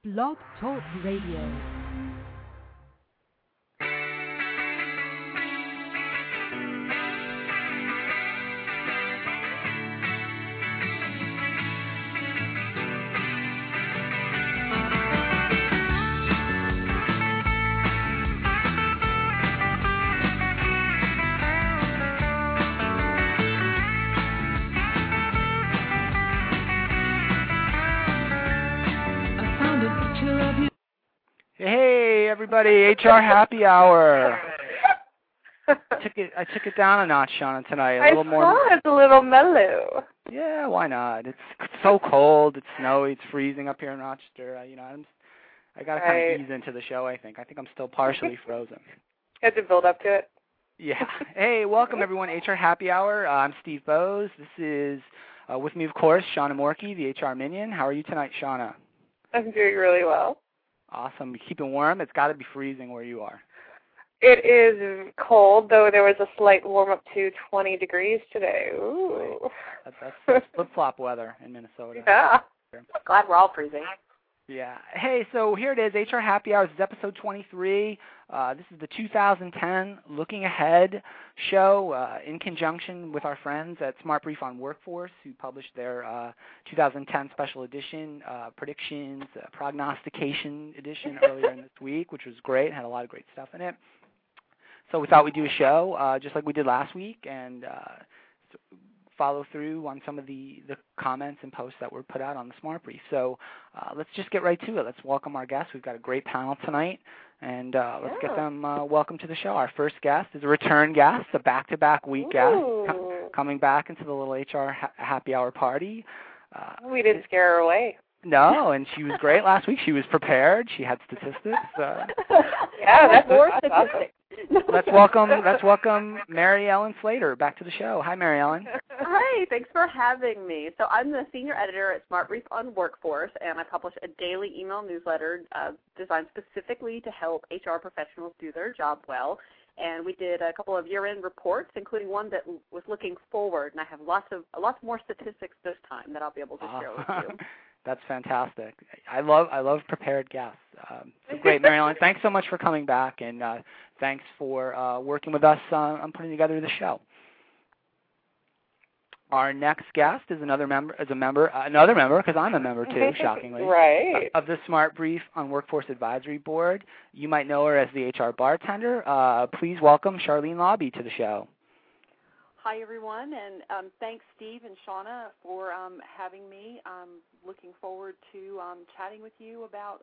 Blog Talk Radio. Hey everybody, HR Happy Hour. I took it down a notch, Shauna, tonight. A little more. I saw it's a little mellow. Yeah, why not? It's so cold. It's snowy. It's freezing up here in Rochester. I got to kind of ease into the show. I think I'm still partially frozen. Had to build up to it. Yeah. Hey, welcome everyone. HR Happy Hour. I'm Steve Bose. This is with me, of course, Shauna Morkey, the HR Minion. How are you tonight, Shauna? I'm doing really well. Awesome. You keeping warm? It's got to be freezing where you are. It is cold, though there was a slight warm-up to 20 degrees today. Ooh. That's flip-flop weather in Minnesota. Yeah. Glad we're all freezing. Yeah. Hey, so here it is, HR Happy Hour. This is episode 23. This is the 2010 Looking Ahead show in conjunction with our friends at Smart Brief on Workforce, who published their 2010 special edition predictions, prognostication edition earlier in this week, which was great. Had a lot of great stuff in it. So we thought we'd do a show just like we did last week and follow through on some of the comments and posts that were put out on the Smart Brief. So let's just get right to it. Let's welcome our guests. We've got a great panel tonight, and let's get them welcome to the show. Our first guest is a return guest, a back-to-back week guest, coming back into the little HR Happy Hour party. We didn't scare her away. No, and she was great last week. She was prepared. She had statistics. Yeah, that's more statistics. Let's welcome Mary Ellen Slater back to the show. Hi, Mary Ellen. Hi, thanks for having me. So I'm the senior editor at Smart Brief on Workforce, and I publish a daily email newsletter designed specifically to help HR professionals do their job well. And we did a couple of year-end reports, including one that was looking forward, and I have lots more statistics this time that I'll be able to share with you. That's fantastic. I love prepared guests. So great, Mary Ellen. Thanks so much for coming back, and thanks for working with us on putting together the show. Our next guest is another member, because I'm a member too, shockingly, right, of the Smart Brief on Workforce Advisory Board. You might know her as the HR bartender. Please welcome Charlene Lobby to the show. Hi, everyone, and thanks, Steve and Shauna, for having me. I'm looking forward to chatting with you about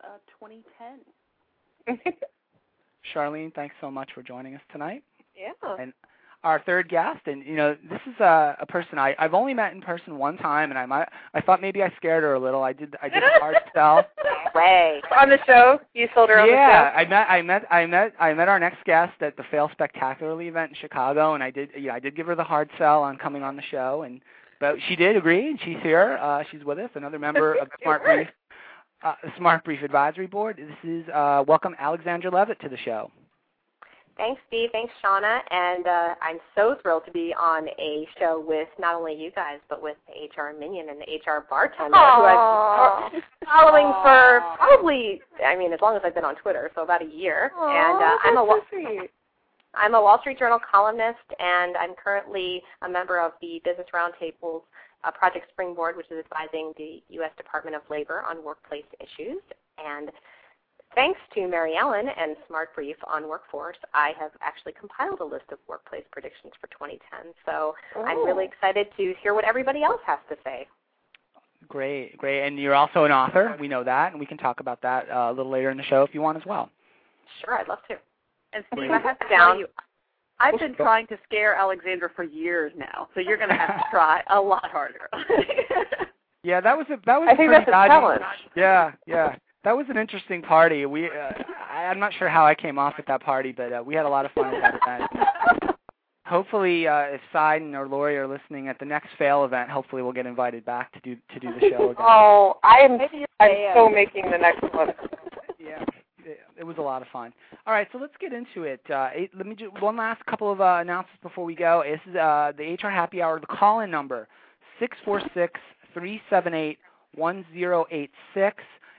2010. Charlene, thanks so much for joining us tonight. Yeah. And our third guest, and this is a person I've only met in person one time, and I thought maybe I scared her a little. I did a hard sell. Way on the show, you sold her on the show. Yeah, I met our next guest at the Fail Spectacularly event in Chicago, and I did give her the hard sell on coming on the show, but she did agree, and she's here. She's with us, another member of the Smart Brief Advisory Board. This is welcome Alexandra Levitt to the show. Thanks, Steve. Thanks, Shauna. And I'm so thrilled to be on a show with not only you guys, but with the HR Minion and the HR bartender, who I've been following for probably, as long as I've been on Twitter, so about a year. And I'm a Wall Street Journal columnist, and I'm currently a member of the Business Roundtable's Project Springboard, which is advising the U.S. Department of Labor on workplace issues. And thanks to Mary Ellen and Smart Brief on Workforce, I have actually compiled a list of workplace predictions for 2010. So I'm really excited to hear what everybody else has to say. Great. And you're also an author. We know that, and we can talk about that a little later in the show if you want as well. Sure, I'd love to. And Steve, I have to tell you, I've been trying to scare Alexandra for years now, so you're going to have to try a lot harder. Yeah, that was I think that's a challenge. Yeah. That was an interesting party. I'm not sure how I came off at that party, but we had a lot of fun at that event. Hopefully, if Seiden or Lori are listening at the next Fail event, hopefully we'll get invited back to do the show again. Oh, I'm so making the next one. Yeah, it was a lot of fun. All right, so let's get into it. Let me do one last couple of announcements before we go. This is the HR Happy Hour. The call-in number, 646-378-1086.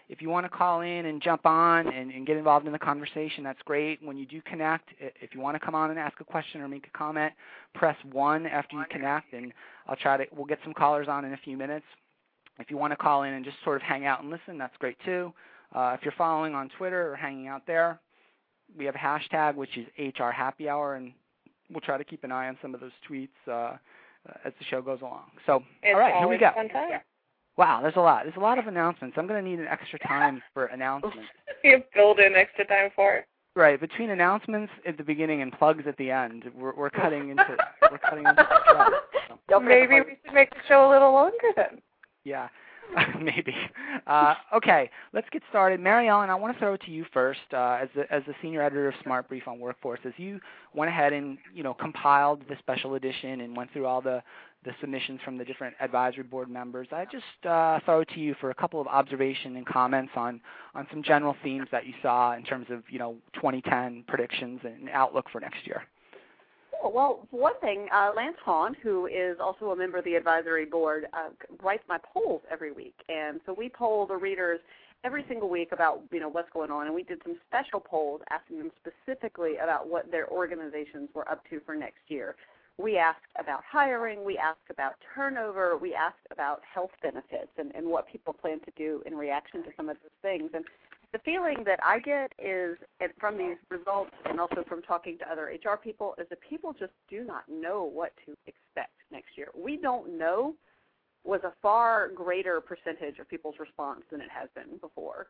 If you want to call in and jump on and get involved in the conversation, that's great. When you do connect, if you want to come on and ask a question or make a comment, press 1 after you connect, and we'll get some callers on in a few minutes. If you want to call in and just sort of hang out and listen, that's great too. If you're following on Twitter or hanging out there, we have a hashtag, which is HR Happy Hour, and we'll try to keep an eye on some of those tweets as the show goes along. So, all right, here we go. Wow, there's a lot. There's a lot of announcements. I'm going to need an extra time for announcements. You build in extra time for it. Right, between announcements at the beginning and plugs at the end, we're cutting into the show. So. Maybe we should make the show a little longer then. Yeah, maybe. Okay, let's get started. Mary Ellen, I want to throw it to you first as the senior editor of Smart Brief on Workforce. As you went ahead and compiled the special edition and went through all the submissions from the different advisory board members, I just throw it to you for a couple of observations and comments on some general themes that you saw in terms of 2010 predictions and outlook for next year. Well, for one thing, Lance Hahn, who is also a member of the advisory board, writes my polls every week. And so we poll the readers every single week about, what's going on. And we did some special polls asking them specifically about what their organizations were up to for next year. We asked about hiring. We asked about turnover. We asked about health benefits and what people plan to do in reaction to some of those things. And the feeling that I get is, from these results and also from talking to other HR people, is that people just do not know what to expect next year. We don't know was a far greater percentage of people's response than it has been before.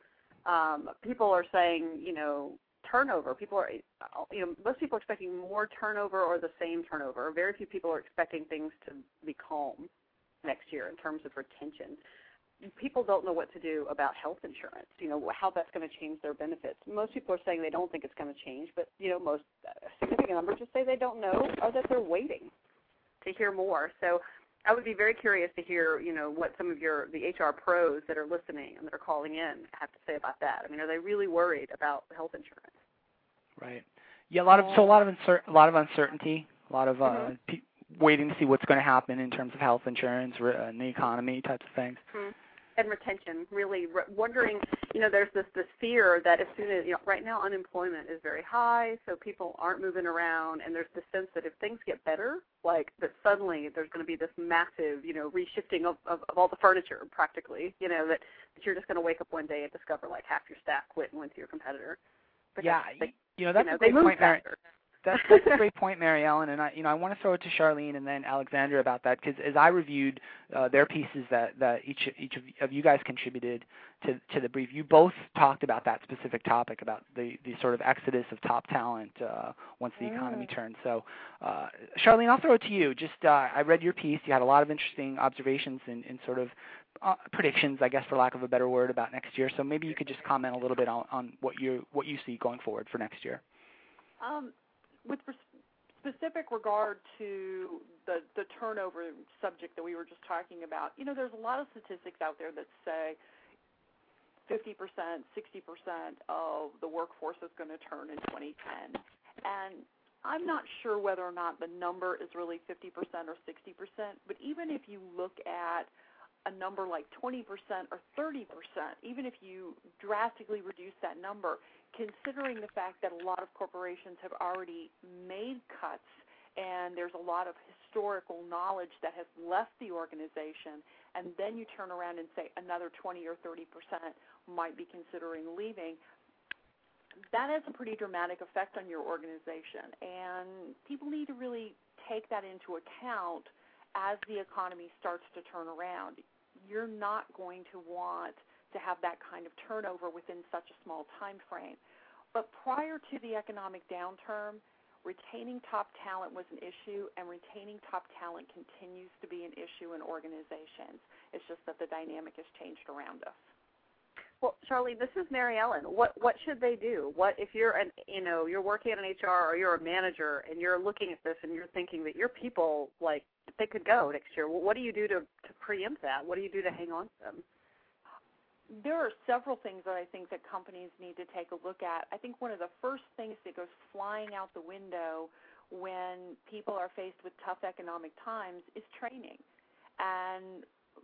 People are saying, turnover. People are, most people are expecting more turnover or the same turnover. Very few people are expecting things to be calm next year in terms of retention. People don't know what to do about health insurance, how that's going to change their benefits. Most people are saying they don't think it's going to change, but, most significant numbers just say they don't know or that they're waiting to hear more. So I would be very curious to hear, what some of the HR pros that are listening and that are calling in have to say about that. I mean, are they really worried about health insurance? Right. Yeah, a lot of uncertainty, a lot of waiting to see what's going to happen in terms of health insurance and the economy types of things. Mm-hmm. And retention, really wondering, there's this fear that as soon as, right now unemployment is very high, so people aren't moving around, and there's this sense that if things get better, like that suddenly there's going to be this massive, reshifting of all the furniture practically, that you're just going to wake up one day and discover like half your staff quit and went to your competitor. But yeah, that's a great point, Mary. That's a great point, Mary Ellen, and I want to throw it to Charlene and then Alexandra about that, because as I reviewed their pieces that each of you guys contributed to the brief, you both talked about that specific topic, about the sort of exodus of top talent once the economy turns. So, Charlene, I'll throw it to you. Just I read your piece. You had a lot of interesting observations and sort of predictions, I guess, for lack of a better word, about next year. So maybe you could just comment a little bit on what you see going forward for next year. With specific regard to the turnover subject that we were just talking about, there's a lot of statistics out there that say 50%, 60% of the workforce is going to turn in 2010. And I'm not sure whether or not the number is really 50% or 60%, but even if you look at a number like 20% or 30%, even if you drastically reduce that number, considering the fact that a lot of corporations have already made cuts and there's a lot of historical knowledge that has left the organization, and then you turn around and say another 20 or 30% might be considering leaving, that has a pretty dramatic effect on your organization. And people need to really take that into account as the economy starts to turn around. You're not going to want to have that kind of turnover within such a small time frame. But prior to the economic downturn, retaining top talent was an issue, and retaining top talent continues to be an issue in organizations. It's just that the dynamic has changed around us. Well, Charlie, this is Mary Ellen. What should they do? What if you're you're working in an HR or you're a manager and you're looking at this and you're thinking that your people, like, they could go next year? Well, what do you do to preempt that? What do you do to hang on to them? There are several things that I think that companies need to take a look at. I think one of the first things that goes flying out the window when people are faced with tough economic times is training. And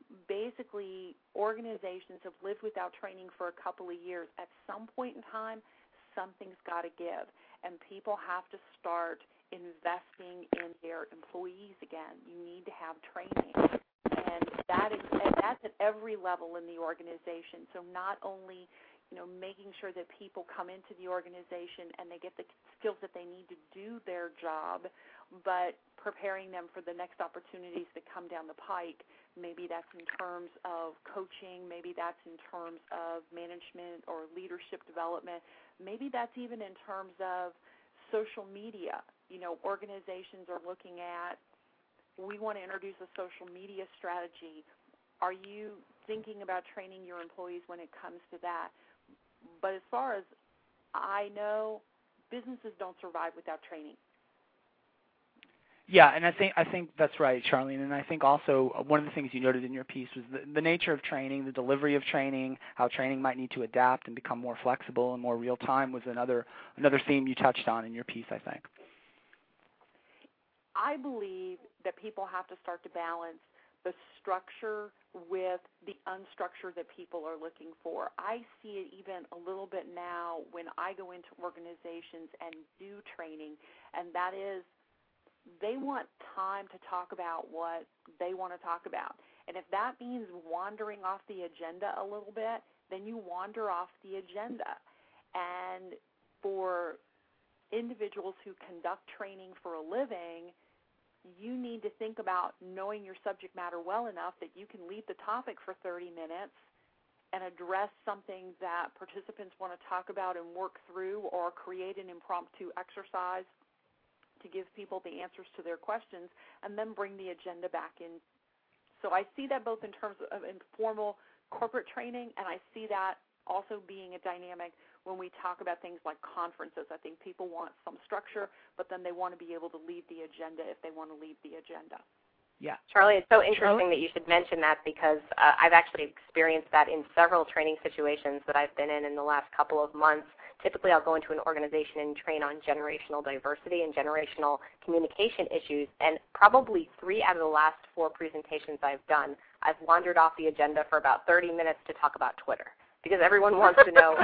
basically organizations have lived without training for a couple of years. At some point in time, something's got to give, and people have to start investing in their employees again. You need to have training, and that's at every level in the organization. So not only making sure that people come into the organization and they get the skills that they need to do their job, but preparing them for the next opportunities that come down the pike. Maybe that's in terms of coaching. Maybe that's in terms of management or leadership development. Maybe that's even in terms of social media. Organizations are looking at, we want to introduce a social media strategy. Are you thinking about training your employees when it comes to that? But as far as I know, businesses don't survive without training. Yeah, and I think that's right, Charlene. And I think also one of the things you noted in your piece was the nature of training, the delivery of training, how training might need to adapt and become more flexible and more real time was another theme you touched on in your piece, I think. I believe that people have to start to balance the structure with the unstructured that people are looking for. I see it even a little bit now when I go into organizations and do training, and that is they want time to talk about what they want to talk about. And if that means wandering off the agenda a little bit, then you wander off the agenda. And for individuals who conduct training for a living, you need to think about knowing your subject matter well enough that you can lead the topic for 30 minutes and address something that participants want to talk about and work through, or create an impromptu exercise to give people the answers to their questions, and then bring the agenda back in. So I see that both in terms of informal corporate training, and I see that also being a dynamic when we talk about things like conferences. I think people want some structure, but then they want to be able to lead the agenda if they want to lead the agenda. Yeah. Charlie, it's so interesting that you should mention that, because I've actually experienced that in several training situations that I've been in the last couple of months. Typically, I'll go into an organization and train on generational diversity and generational communication issues, and probably 3 out of the last 4 presentations I've done, I've wandered off the agenda for about 30 minutes to talk about Twitter, because everyone wants to know,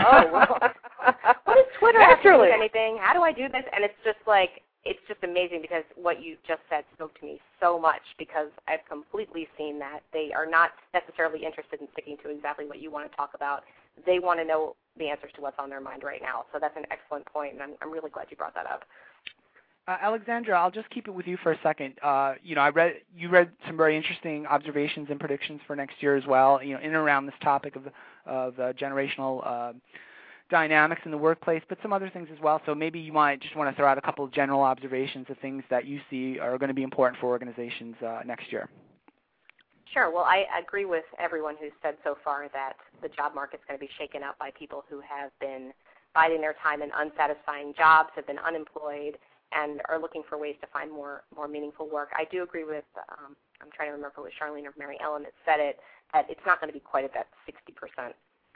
what does Twitter have to do with anything? How do I do this? And it's just amazing, because what you just said spoke to me so much, because I've completely seen that they are not necessarily interested in sticking to exactly what you want to talk about. They want to know the answers to what's on their mind right now. So that's an excellent point, and I'm really glad you brought that up. Alexandra, I'll just keep it with you for a second. You read some very interesting observations and predictions for next year as well, in and around this topic of generational dynamics in the workplace, but some other things as well. So maybe you might just want to throw out a couple of general observations of things that you see are going to be important for organizations next year. Sure. Well, I agree with everyone who's said so far that the job market's going to be shaken up by people who have been biding their time in unsatisfying jobs, have been unemployed, and are looking for ways to find more meaningful work. I do agree with, I'm trying to remember if it was Charlene or Mary Ellen that said it, that it's not going to be quite at that 60%.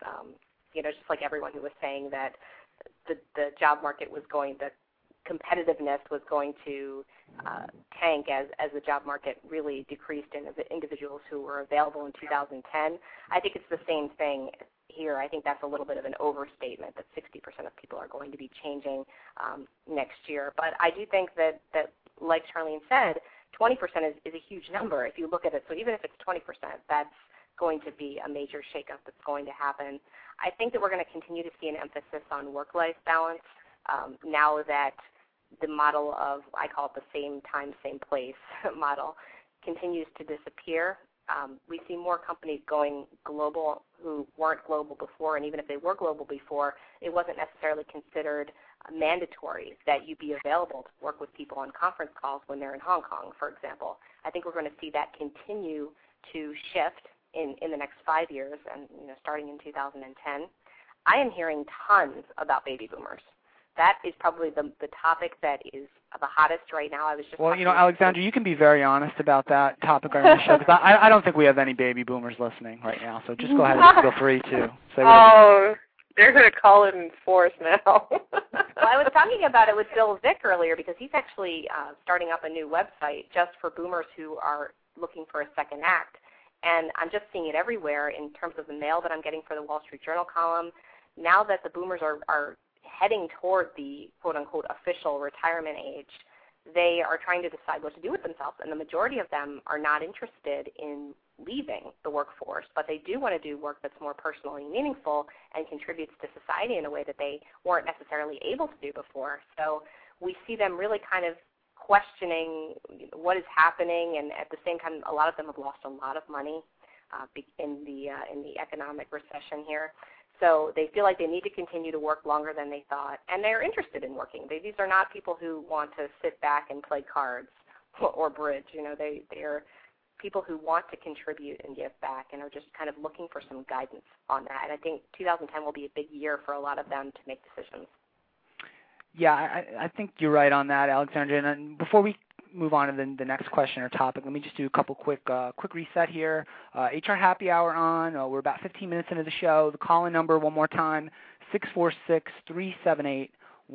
Just like everyone who was saying that the job market was going, the competitiveness was going to tank as the job market really decreased in the individuals who were available in 2010. I think it's the same thing here. I think that's a little bit of an overstatement that 60% of people are going to be changing next year. But I do think that like Charlene said, 20% is a huge number if you look at it. So even if it's 20%, that's going to be a major shakeup that's going to happen. I think that we're going to continue to see an emphasis on work-life balance now that the model of, I call it the same time, same place model, continues to disappear. We see more companies going global who weren't global before, and even if they were global before, it wasn't necessarily considered mandatory that you be available to work with people on conference calls when they're in Hong Kong, for example. I think we're going to see that continue to shift in the next 5 years, and starting in 2010. I am hearing tons about baby boomers. That is probably the topic that is the hottest right now. I was just Alexandra, you can be very honest about that topic on the show, because I don't think we have any baby boomers listening right now. So just go ahead and feel free to say what they're going to call it in force now. Well, I was talking about it with Bill Vick earlier, because he's actually starting up a new website just for boomers who are looking for a second act. And I'm just seeing it everywhere in terms of the mail that I'm getting for the Wall Street Journal column. Now that the boomers are heading toward the quote-unquote official retirement age, they are trying to decide what to do with themselves, and the majority of them are not interested in leaving the workforce, but they do want to do work that's more personally meaningful and contributes to society in a way that they weren't necessarily able to do before. So we see them really kind of questioning what is happening, and at the same time, a lot of them have lost a lot of money in the economic recession here. So they feel like they need to continue to work longer than they thought, and they're interested in working. These are not people who want to sit back and play cards or bridge. You know, they are people who want to contribute and give back and are just kind of looking for some guidance on that. And I think 2010 will be a big year for a lot of them to make decisions. Yeah, I think you're right on that, Alexandra. And before we move on to the next question or topic, let me just do a couple quick reset here. HR Happy Hour on. We're about 15 minutes into the show. The call-in number, one more time, 646-378-1086.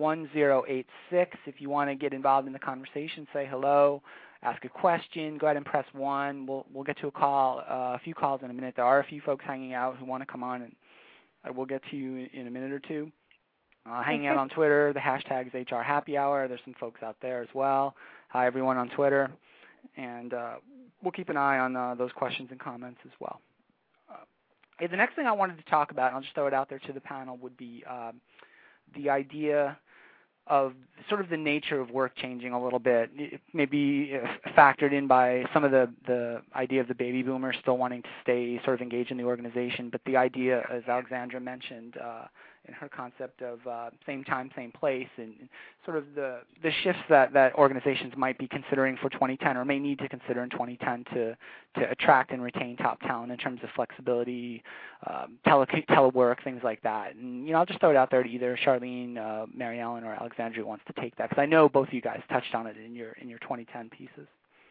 If you want to get involved in the conversation, say hello, ask a question, go ahead and press 1. We'll get to a few calls in a minute. There are a few folks hanging out who want to come on, and I will get to you in a minute or two. Hanging out on Twitter, the hashtag is HR Happy Hour. There's some folks out there as well. Hi, everyone on Twitter. And we'll keep an eye on those questions and comments as well. The next thing I wanted to talk about, and I'll just throw it out there to the panel, would be the idea of sort of the nature of work changing a little bit. It may be factored in by some of the idea of the baby boomers still wanting to stay sort of engaged in the organization, but the idea, as Alexandra mentioned in her concept of same time, same place, and sort of the shifts that organizations might be considering for 2010 or may need to consider in 2010 to attract and retain top talent in terms of flexibility, telework, things like that. And, I'll just throw it out there to either Charlene, Mary Ellen, or Alexandra who wants to take that, because I know both of you guys touched on it in your 2010 pieces.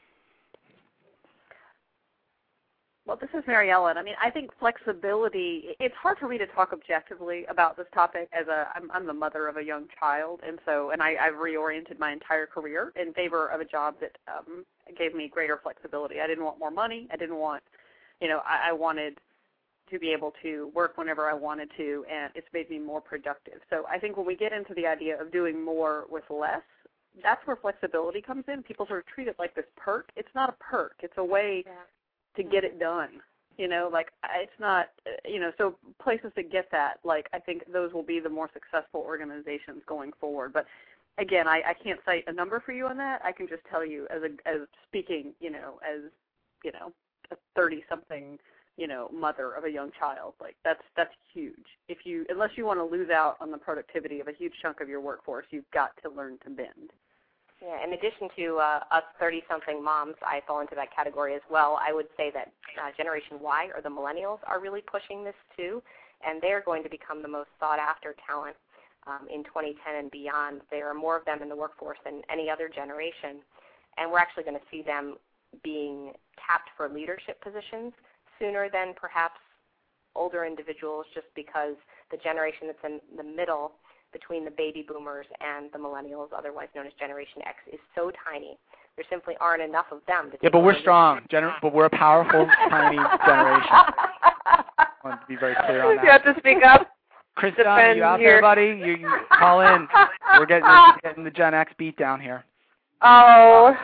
Well, this is Mary Ellen. I mean, I think flexibility, it's hard for me to talk objectively about this topic as I'm the mother of a young child, and I've reoriented my entire career in favor of a job that gave me greater flexibility. I didn't want more money. I didn't want, I wanted to be able to work whenever I wanted to, and it's made me more productive. So I think when we get into the idea of doing more with less, that's where flexibility comes in. People sort of treat it like this perk. It's not a perk. It's a way to get it done, it's not, so places that get that, I think those will be the more successful organizations going forward. But again, I can't cite a number for you on that. I can just tell you as speaking, as, a 30-something, mother of a young child, that's huge. Unless you want to lose out on the productivity of a huge chunk of your workforce, you've got to learn to bend. Yeah, in addition to us 30-something moms, I fall into that category as well. I would say that Generation Y, or the millennials, are really pushing this too, and they're going to become the most sought-after talent in 2010 and beyond. There are more of them in the workforce than any other generation, and we're actually going to see them being tapped for leadership positions sooner than perhaps older individuals, just because the generation that's in the middle between the baby boomers and the millennials, otherwise known as Generation X, is so tiny. There simply aren't enough of them. But we're strong. But we're a powerful, tiny generation. I want to be very clear on that. You have to speak up. Kristen, are you out there, buddy? You call in. We're getting the Gen X beat down here. Oh.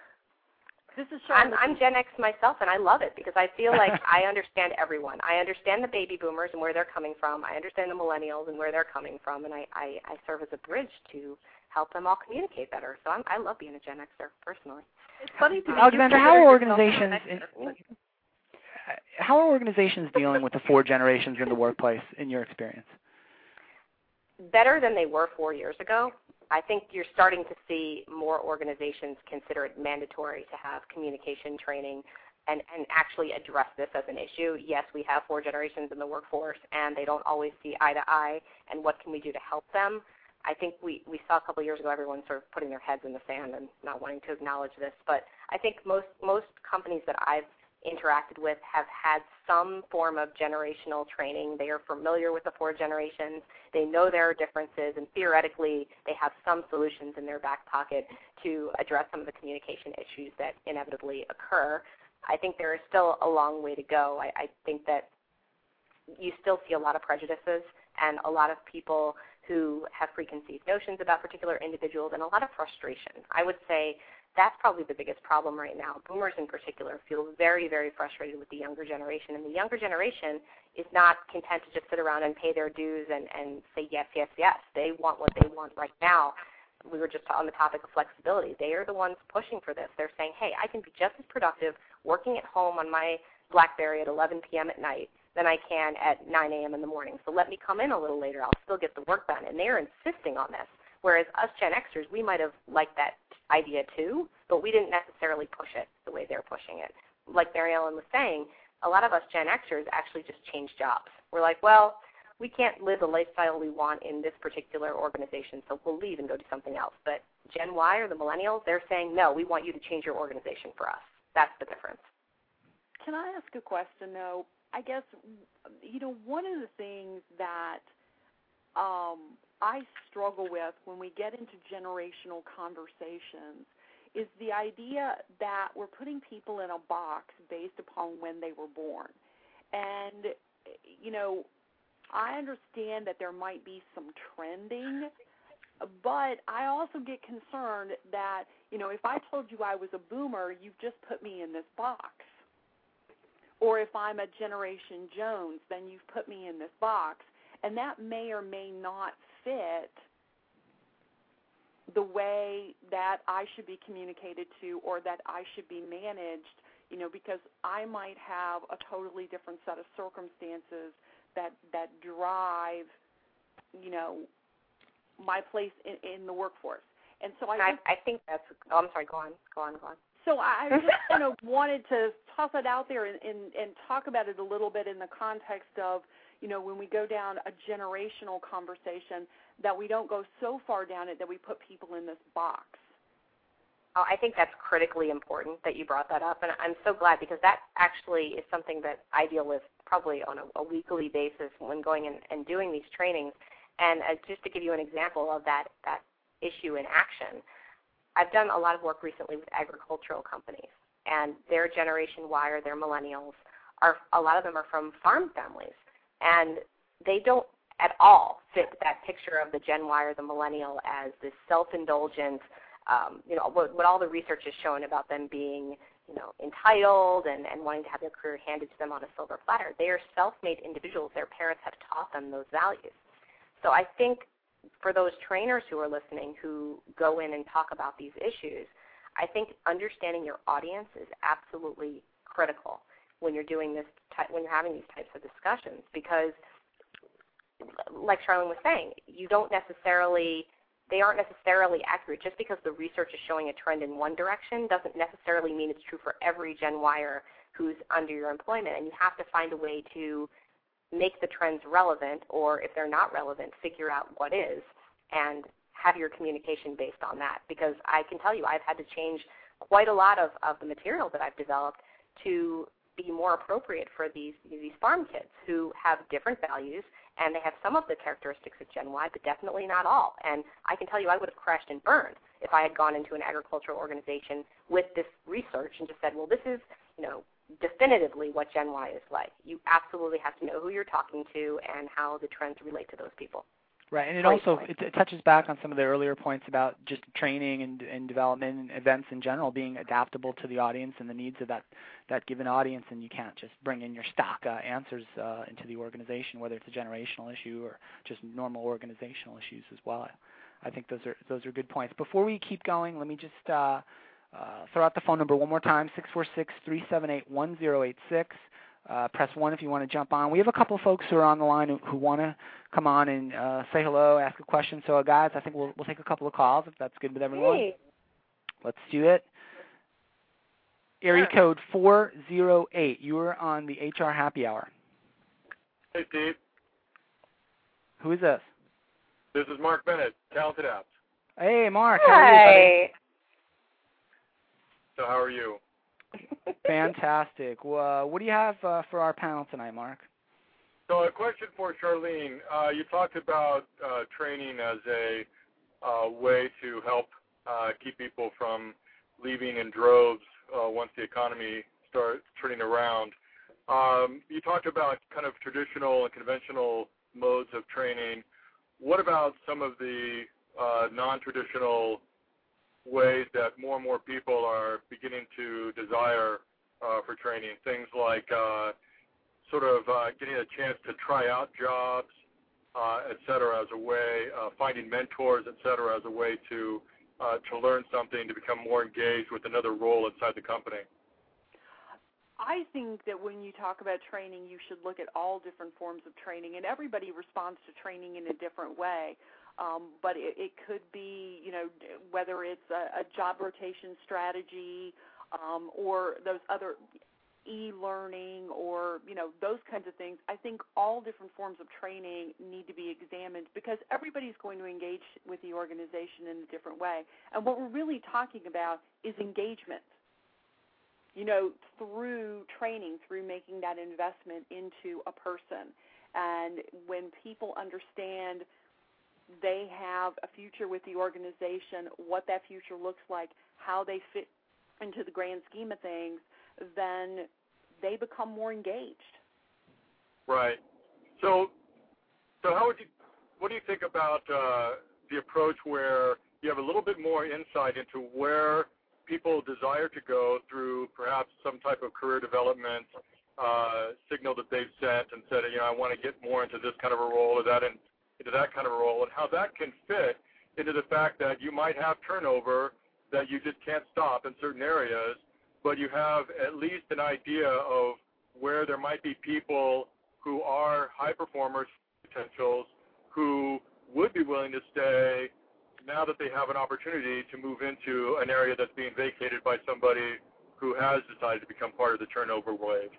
I'm Gen X myself, and I love it because I feel like I understand everyone. I understand the baby boomers and where they're coming from. I understand the millennials and where they're coming from, and I serve as a bridge to help them all communicate better. So I love being a Gen Xer, personally. It's funny to me. Alexandra, how are organizations dealing with the 4 generations in the workplace, in your experience? Better than they were 4 years ago. I think you're starting to see more organizations consider it mandatory to have communication training and actually address this as an issue. Yes, we have 4 generations in the workforce, and they don't always see eye to eye, and what can we do to help them? I think we saw a couple of years ago everyone sort of putting their heads in the sand and not wanting to acknowledge this, but I think most companies that I've interacted with have had some form of generational training. They are familiar with the 4 generations. They know there are differences, and theoretically they have some solutions in their back pocket to address some of the communication issues that inevitably occur. I think there is still a long way to go. I think that you still see a lot of prejudices and a lot of people who have preconceived notions about particular individuals and a lot of frustration. I would say that's probably the biggest problem right now. Boomers in particular feel very, very frustrated with the younger generation, and the younger generation is not content to just sit around and pay their dues and say yes, yes, yes. They want what they want right now. We were just on the topic of flexibility. They are the ones pushing for this. They're saying, hey, I can be just as productive working at home on my BlackBerry at 11 p.m. at night than I can at 9 a.m. in the morning. So let me come in a little later. I'll still get the work done. And they're insisting on this. Whereas us Gen Xers, we might have liked that idea too, but we didn't necessarily push it the way they're pushing it. Like Mary Ellen was saying, a lot of us Gen Xers actually just change jobs. We're like, well, we can't live the lifestyle we want in this particular organization, so we'll leave and go do something else. But Gen Y or the millennials, they're saying, no, we want you to change your organization for us. That's the difference. Can I ask a question, though? I guess, one of the things that I struggle with when we get into generational conversations is the idea that we're putting people in a box based upon when they were born. And, I understand that there might be some trending, but I also get concerned that, if I told you I was a boomer, you've just put me in this box. Or if I'm a Generation Jones, then you've put me in this box. And that may or may not fit the way that I should be communicated to or that I should be managed, because I might have a totally different set of circumstances that drive, my place in the workforce. And so I think that's – I'm sorry, go on. So I just wanted to toss it out there and talk about it a little bit in the context of, when we go down a generational conversation, that we don't go so far down it that we put people in this box. Oh, I think that's critically important that you brought that up, and I'm so glad because that actually is something that I deal with probably on a weekly basis when going in and doing these trainings. And just to give you an example of that issue in action, I've done a lot of work recently with agricultural companies, and their Generation Y or their millennials, a lot of them are from farm families, and they don't at all fit that picture of the Gen Y or the millennial as this self-indulgent, what all the research has shown about them being, entitled and wanting to have their career handed to them on a silver platter. They are self-made individuals. Their parents have taught them those values. So I think for those trainers who are listening who go in and talk about these issues, I think understanding your audience is absolutely critical when you're doing this, when you're having these types of discussions, because like Charlene was saying, they aren't necessarily accurate. Just because the research is showing a trend in one direction doesn't necessarily mean it's true for every Gen Y-er who's under your employment, and you have to find a way to make the trends relevant, or if they're not relevant, figure out what is and have your communication based on that. Because I can tell you I've had to change quite a lot of the material that I've developed to be more appropriate for these farm kids who have different values, and they have some of the characteristics of Gen Y, but definitely not all. And I can tell you I would have crashed and burned if I had gone into an agricultural organization with this research and just said, well, this is, definitively what Gen Y is like. You absolutely have to know who you're talking to and how the trends relate to those people. Right, and it touches back on some of the earlier points about just training and development and events in general being adaptable to the audience and the needs of that given audience, and you can't just bring in your stock answers into the organization, whether it's a generational issue or just normal organizational issues as well. I think those are good points. Before we keep going, let me just throw out the phone number one more time, 646-378-1086. Press 1 if you want to jump on. We have a couple of folks who are on the line who want to come on and say hello, ask a question. So, guys, I think we'll take a couple of calls if that's good with everyone. Hey. Let's do it. Area code 408. You are on the HR Happy Hour. Hey, Steve. Who is this? This is Mark Bennett, Talented Apps. Hey, Mark. Hi. How are you, buddy? So how are you? Fantastic. What do you have for our panel tonight, Mark? So a question for Charlene. You talked about training as a way to help keep people from leaving in droves once the economy start turning around. You talked about kind of traditional and conventional modes of training. What about some of the non-traditional ways that more and more people are beginning to desire for training? Things like sort of getting a chance to try out jobs, et cetera, as a way, finding mentors, et cetera, as a way to learn something, to become more engaged with another role inside the company. I think that when you talk about training, you should look at all different forms of training, and everybody responds to training in a different way. But it could be, whether it's a job rotation strategy or those other e-learning or, those kinds of things. I think all different forms of training need to be examined because everybody's going to engage with the organization in a different way. And what we're really talking about is engagement, through training, through making that investment into a person. And when people understand they have a future with the organization, what that future looks like, how they fit into the grand scheme of things, then they become more engaged. Right. So what do you think about the approach where you have a little bit more insight into where people desire to go through perhaps some type of career development signal that they've sent and said, I want to get more into this kind of a role or that into that kind of a role, and how that can fit into the fact that you might have turnover that you just can't stop in certain areas, but you have at least an idea of where there might be people who are high performers, potentials, who would be willing to stay now that they have an opportunity to move into an area that's being vacated by somebody who has decided to become part of the turnover wave.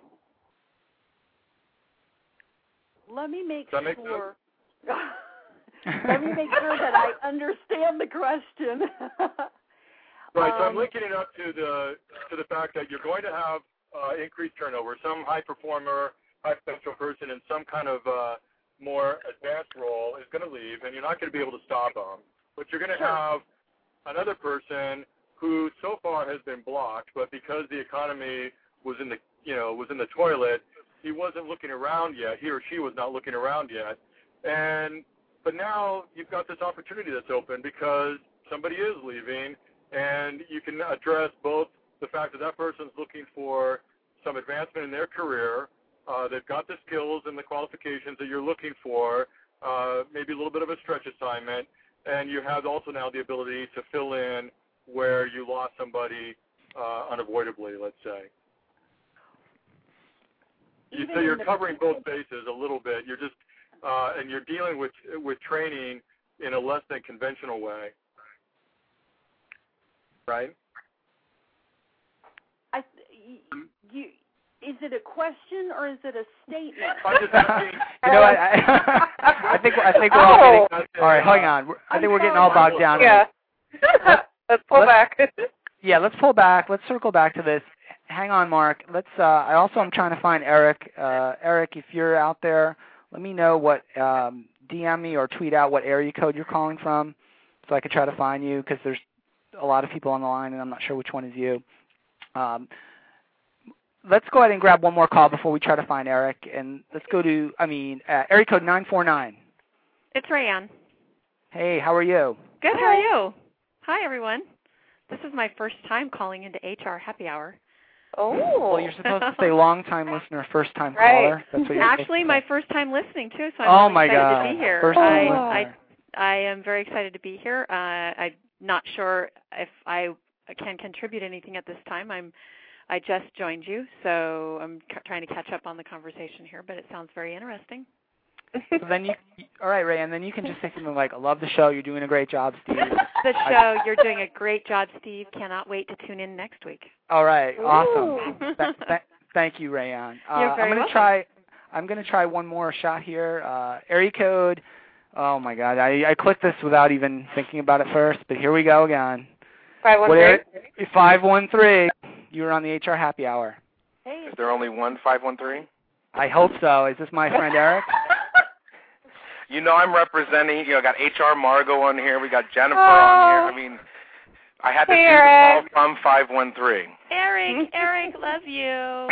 Let me make Does that make sure. sense? Let me make sure that I understand the question. Right, so I'm linking it up to the fact that you're going to have increased turnover. Some high performer, high potential person in some kind of more advanced role is going to leave, and you're not going to be able to stop them. But you're going to have another person who so far has been blocked, but because the economy was in the toilet, he wasn't looking around yet. He or she was not looking around yet, but now you've got this opportunity that's open because somebody is leaving. And you can address both the fact that that person's looking for some advancement in their career, they've got the skills and the qualifications that you're looking for, maybe a little bit of a stretch assignment, and you have also now the ability to fill in where you lost somebody unavoidably, let's say. So you're covering both bases a little bit. You're just and you're dealing with training in a less than conventional way. Right? Is it a question or is it a statement? I'm just asking. I think we're all getting. All right, hang on. I think we're getting all bogged down. Yeah. Let's pull back. Yeah, let's pull back. Let's circle back to this. Hang on, Mark. I also am trying to find Eric. Eric, if you're out there, let me know what DM me or tweet out what area code you're calling from, so I can try to find you because there's a lot of people on the line, and I'm not sure which one is you. Let's go ahead and grab one more call before we try to find Eric, and let's go to, area code 949. It's Rayanne. Hey, how are you? Good, how are you? Hi, everyone. This is my first time calling into HR Happy Hour. Oh. Well, you're supposed to say long-time listener, first-time caller. That's what you're Actually, my first time listening, too, so I'm really excited to be here. First-time listener. I am very excited to be here. I'm not sure if I can contribute anything at this time. I just joined you, so I'm trying to catch up on the conversation here, but it sounds very interesting. So then all right, Ray, and then you can just say something like, I love the show. You're doing a great job, Steve. The show. You're doing a great job, Steve. Cannot wait to tune in next week. All right. Awesome. Thank you, Rayanne. You're very welcome. I'm going to try one more shot here. Area code. Oh, my God. I clicked this without even thinking about it first, but here we go again. 513. 513. You were on the HR Happy Hour. Hey, is there only one 513? I hope so. Is this my friend Eric? I'm representing, got HR Margot on here. We got Jennifer on here. I had to Hey, do Eric. the call from 513. Eric, love you.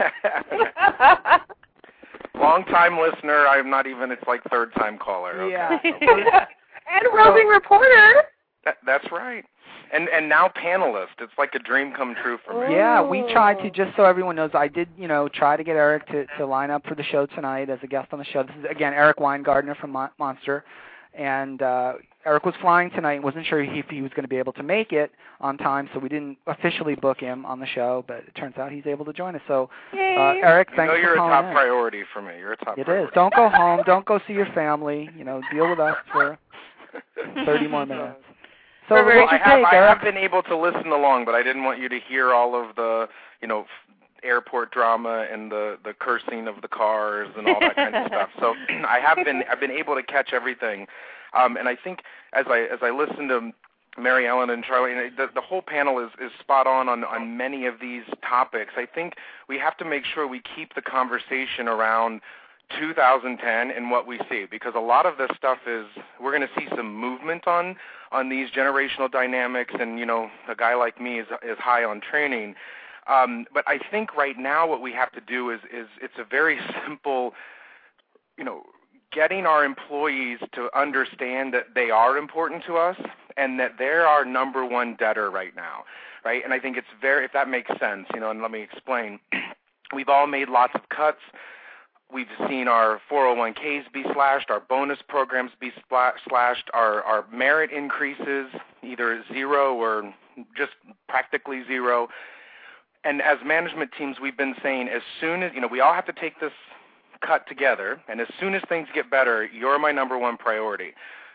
Long-time listener. I'm not even, it's like third-time caller. Okay. Yeah. And roving reporter. That's right. And now panelist. It's like a dream come true for me. Yeah, we tried to, just so everyone knows, I did, try to get Eric to line up for the show tonight as a guest on the show. This is, again, Eric Weingartner from Monster. And Eric was flying tonight, wasn't sure if he was going to be able to make it on time, so we didn't officially book him on the show, but it turns out he's able to join us. So, Eric, thanks for calling in. You're a top priority for me. You're a top priority. It is. Don't go home. Don't go see your family. Deal with us for 30 more minutes. So I have been able to listen along, but I didn't want you to hear all of the, airport drama and the cursing of the cars and all that kind of stuff. So I've been able to catch everything, and I think as I listen to Mary Ellen and Charlie, the whole panel is spot on many of these topics. I think we have to make sure we keep the conversation around 2010 and what we see, because a lot of this stuff is, we're going to see some movement on these generational dynamics, and a guy like me is high on training. But I think right now what we have to do is it's a very simple, getting our employees to understand that they are important to us and that they're our number one debtor right now, right? And I think it's if that makes sense, and let me explain. We've all made lots of cuts. We've seen our 401ks be slashed, our bonus programs be slashed, our merit increases either zero or just practically zero. And as management teams, we've been saying as soon as, we all have to take this cut together, and as soon as things get better, you're my number one priority.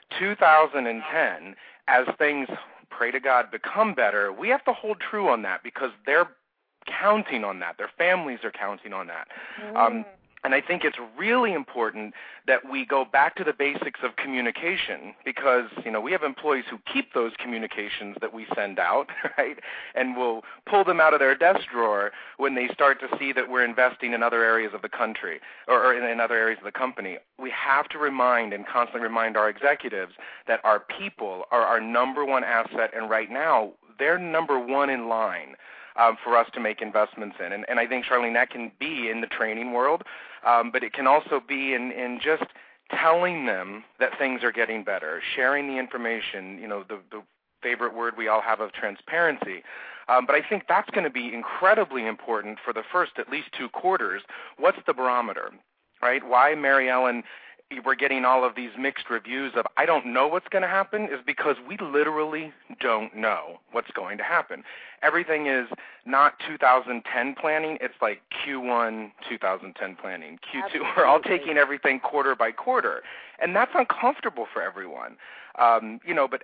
2010, as things, pray to God, become better, we have to hold true on that because they're counting on that. Their families are counting on that. And I think it's really important that we go back to the basics of communication because, we have employees who keep those communications that we send out, right, and will pull them out of their desk drawer when they start to see that we're investing in other areas of the country or in other areas of the company. We have to remind and constantly remind our executives that our people are our number one asset, and right now they're number one in line for us to make investments in. And I think, Charlene, that can be in the training world, but it can also be in just telling them that things are getting better, sharing the information, the favorite word we all have of transparency. But I think that's going to be incredibly important for the first at least 2 quarters. What's the barometer, right? Why, Mary Ellen, we're getting all of these mixed reviews of I don't know what's going to happen is because we literally don't know what's going to happen. Everything is not 2010 planning. It's like Q1 2010 planning. Q2, absolutely. We're all taking everything quarter by quarter. And that's uncomfortable for everyone. But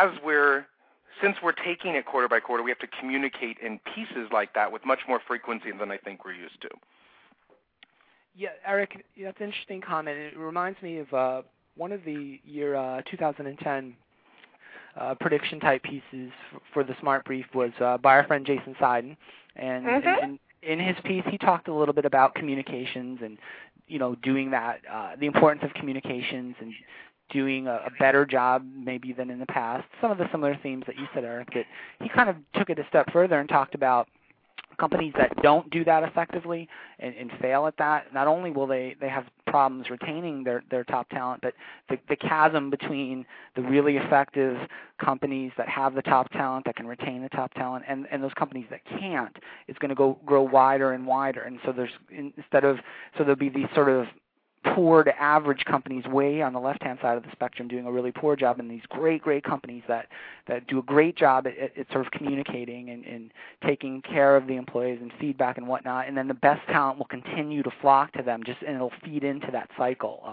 since we're taking it quarter by quarter, we have to communicate in pieces like that with much more frequency than I think we're used to. Yeah, Eric, that's an interesting comment. It reminds me of one of the year 2010 prediction-type pieces for the Smart Brief was by our friend Jason Seiden. And in his piece, he talked a little bit about communications and, doing that, the importance of communications and doing a better job maybe than in the past. Some of the similar themes that you said, Eric, that he kind of took it a step further and talked about companies that don't do that effectively and fail at that, not only will they have problems retaining their top talent, but the chasm between the really effective companies that have the top talent, that can retain the top talent, and those companies that can't, is going to grow wider and wider. And so there'll be these sort of poor to average companies way on the left-hand side of the spectrum doing a really poor job, and these great companies that do a great job at sort of communicating and taking care of the employees and feedback and whatnot, and then the best talent will continue to flock to them, and it'll feed into that cycle,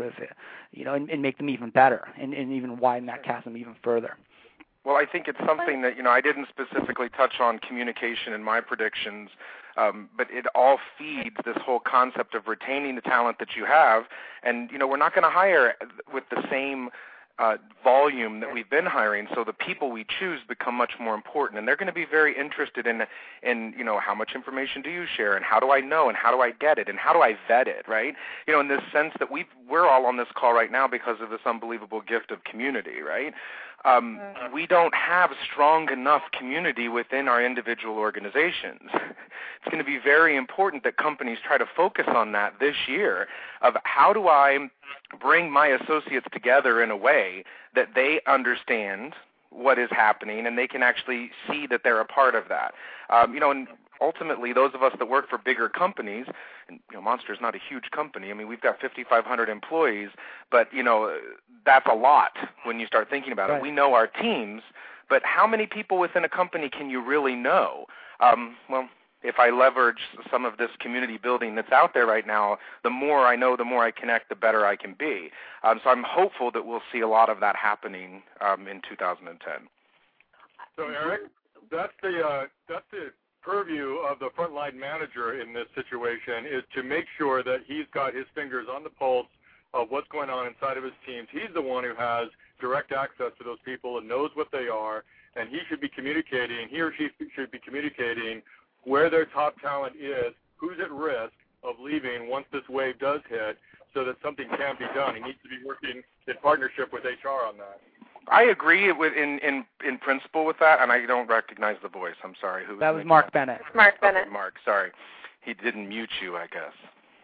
and make them even better and even widen that chasm even further. Well, I think it's something that, I didn't specifically touch on communication in my predictions, but it all feeds this whole concept of retaining the talent that you have. And, we're not going to hire with the same volume that we've been hiring, so the people we choose become much more important. And they're going to be very interested in how much information do you share, and how do I know, and how do I get it, and how do I vet it, right? In this sense that we're all on this call right now because of this unbelievable gift of community, right? we don't have strong enough community within our individual organizations. It's going to be very important that companies try to focus on that this year of how do I bring my associates together in a way that they understand what is happening and they can actually see that they're a part of that. And ultimately, those of us that work for bigger companies, and Monster is not a huge company. I mean, we've got 5,500 employees, but that's a lot when you start thinking about it. We know our teams, but how many people within a company can you really know? Well, if I leverage some of this community building that's out there right now, the more I know, the more I connect, the better I can be. So I'm hopeful that we'll see a lot of that happening in 2010. So Eric, that's the purview of the frontline manager in this situation, is to make sure that he's got his fingers on the pulse of what's going on inside of his teams. He's the one who has direct access to those people and knows what they are, and he or she should be communicating where their top talent is, who's at risk of leaving once this wave does hit, so that something can be done. He needs to be working in partnership with HR on that. I agree in principle with that, and I don't recognize the voice. I'm sorry. Who that was Mark Bennett. Mark Bennett. Okay, Mark, sorry. He didn't mute you, I guess.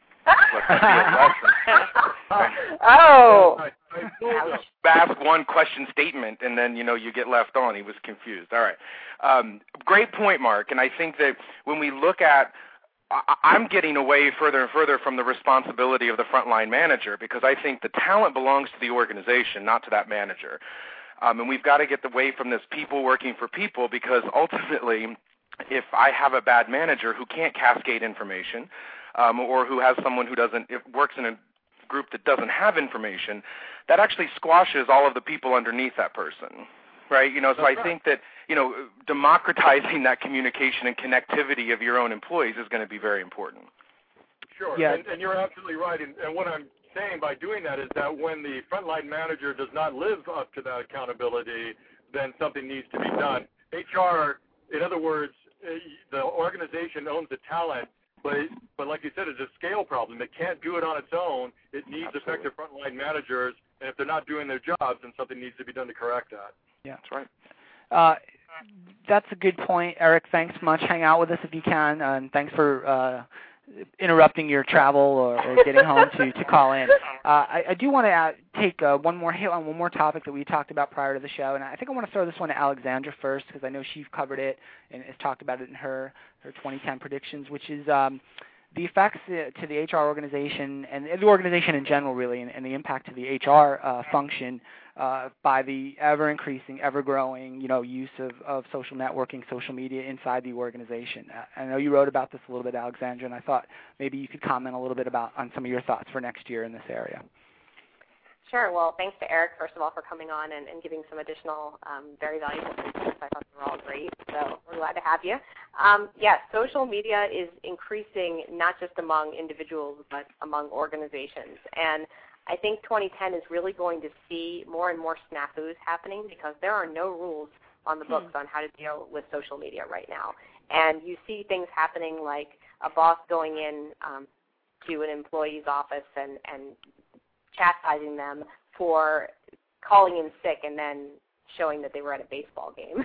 Oh. I ask one question statement, and then, you get left on. He was confused. All right. Great point, Mark. And I think that when we look at, I'm getting away further and further from the responsibility of the frontline manager, because I think the talent belongs to the organization, not to that manager. And we've got to get away from this people working for people, because ultimately, if I have a bad manager who can't cascade information, or who has someone who works in a group that doesn't have information, that actually squashes all of the people underneath that person, right? So I think that, democratizing that communication and connectivity of your own employees is going to be very important. Sure, yeah. And you're absolutely right. And what I'm saying by doing that is that when the frontline manager does not live up to that accountability, then something needs to be done. HR, in other words, the organization owns the talent, but like you said, it's a scale problem. It can't do it on its own. It needs effective frontline managers, and if they're not doing their jobs, then something needs to be done to correct that. Yeah, that's right. That's a good point, Eric. Thanks much. Hang out with us if you can, and thanks for interrupting your travel or getting home to call in. I do want to take one more topic that we talked about prior to the show, and I think I want to throw this one to Alexandra first, because I know she's covered it and has talked about it in her 2010 predictions, which is the effects to the HR organization and the organization in general, really, and the impact to the HR function by the ever-increasing, ever-growing, use of social networking, social media inside the organization. I know you wrote about this a little bit, Alexandra, and I thought maybe you could comment a little bit on some of your thoughts for next year in this area. Sure. Well, thanks to Eric, first of all, for coming on and giving some additional very valuable insights. I thought they were all great, so we're glad to have you. Yes, social media is increasing not just among individuals, but among organizations. And I think 2010 is really going to see more and more snafus happening, because there are no rules on the books on how to deal with social media right now. And you see things happening like a boss going in to an employee's office and chastising them for calling in sick and then showing that they were at a baseball game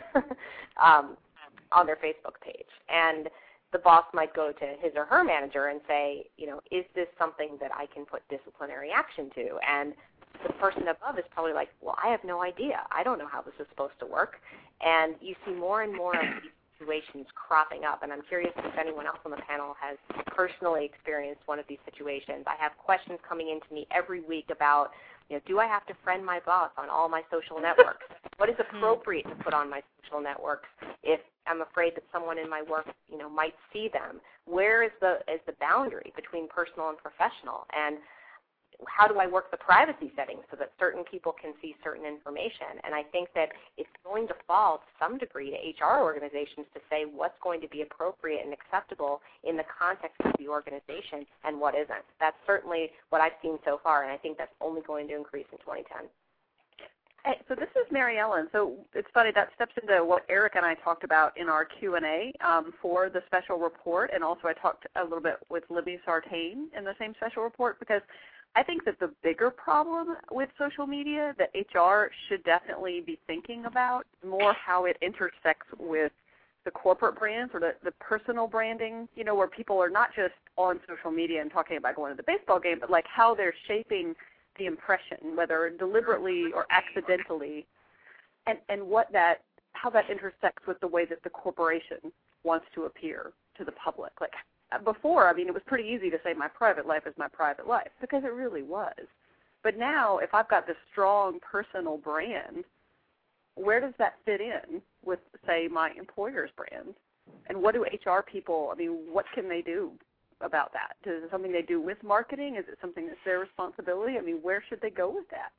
on their Facebook page. And the boss might go to his or her manager and say, is this something that I can put disciplinary action to? And the person above is probably like, well, I have no idea. I don't know how this is supposed to work. And you see more and more of these situations cropping up, and I'm curious if anyone else on the panel has personally experienced one of these situations. I have questions coming into me every week about, do I have to friend my boss on all my social networks? What is appropriate to put on my social networks if I'm afraid that someone in my work, might see them? Where is the boundary between personal and professional? And how do I work the privacy settings so that certain people can see certain information? And I think that it's going to fall to some degree to HR organizations to say what's going to be appropriate and acceptable in the context of the organization and what isn't. That's certainly what I've seen so far, and I think that's only going to increase in 2010. Hey, so this is Mary Ellen. So it's funny, that steps into what Eric and I talked about in our Q&A for the special report, and also I talked a little bit with Libby Sartain in the same special report, because I think that the bigger problem with social media that HR should definitely be thinking about more how it intersects with the corporate brands or the personal branding, where people are not just on social media and talking about going to the baseball game, but like how they're shaping the impression, whether deliberately or accidentally, and how that intersects with the way that the corporation wants to appear to the public. Like before, it was pretty easy to say my private life is my private life because it really was. But now, if I've got this strong personal brand, where does that fit in with, say, my employer's brand? And what do HR people, what can they do about that? Is it something they do with marketing? Is it something that's their responsibility? Where should they go with that?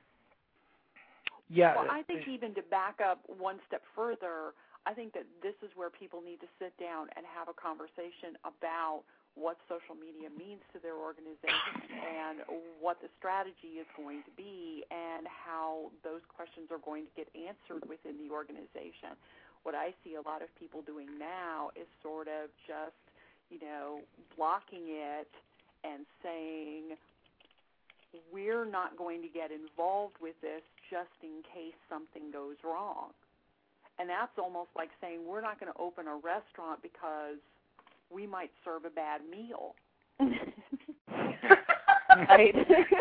Yeah. Well, I think even to back up one step further, I think that this is where people need to sit down and have a conversation about what social media means to their organization and what the strategy is going to be and how those questions are going to get answered within the organization. What I see a lot of people doing now is sort of just, blocking it and saying, we're not going to get involved with this just in case something goes wrong. And that's almost like saying we're not going to open a restaurant because we might serve a bad meal. Right.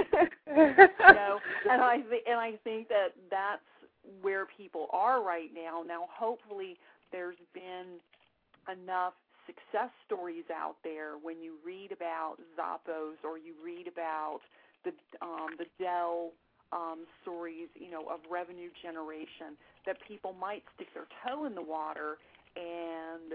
And I think that that's where people are right now. Now, hopefully, there's been enough success stories out there when you read about Zappos or you read about the Dell stories, of revenue generation, that people might stick their toe in the water and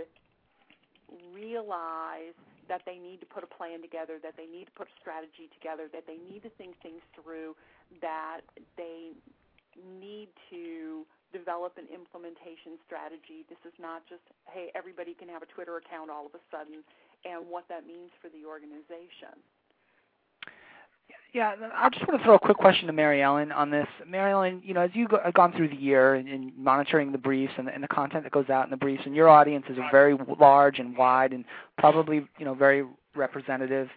realize that they need to put a plan together, that they need to put a strategy together, that they need to think things through, that they need to develop an implementation strategy. This is not just, hey, everybody can have a Twitter account all of a sudden, and what that means for the organization. Yeah, I just want to throw a quick question to Mary Ellen on this. Mary Ellen, as you've gone through the year and monitoring the briefs and the content that goes out in the briefs, and your audience is a very large and wide and probably, very representative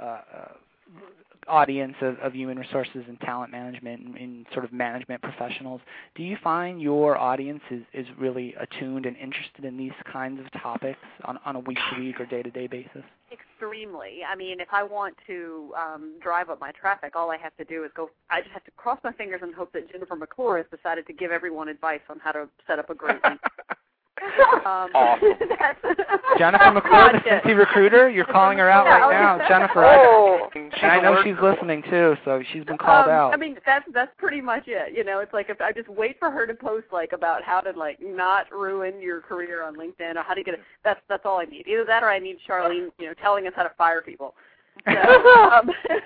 audience of human resources and talent management and sort of management professionals. Do you find your audience is really attuned and interested in these kinds of topics on a week-to-week or day-to-day basis? Extremely. If I want to drive up my traffic, all I have to do is I just have to cross my fingers and hope that Jennifer McClure has decided to give everyone advice on how to set up a great week. Awesome. Jennifer McClure, the Cincy recruiter, you're calling her out right now. Jennifer, and I know she's listening too, so she's been called out. That's pretty much it. It's like if I just wait for her to post about how to not ruin your career on LinkedIn or how to get it. That's all I need. Either that or I need Charlene, telling us how to fire people. So,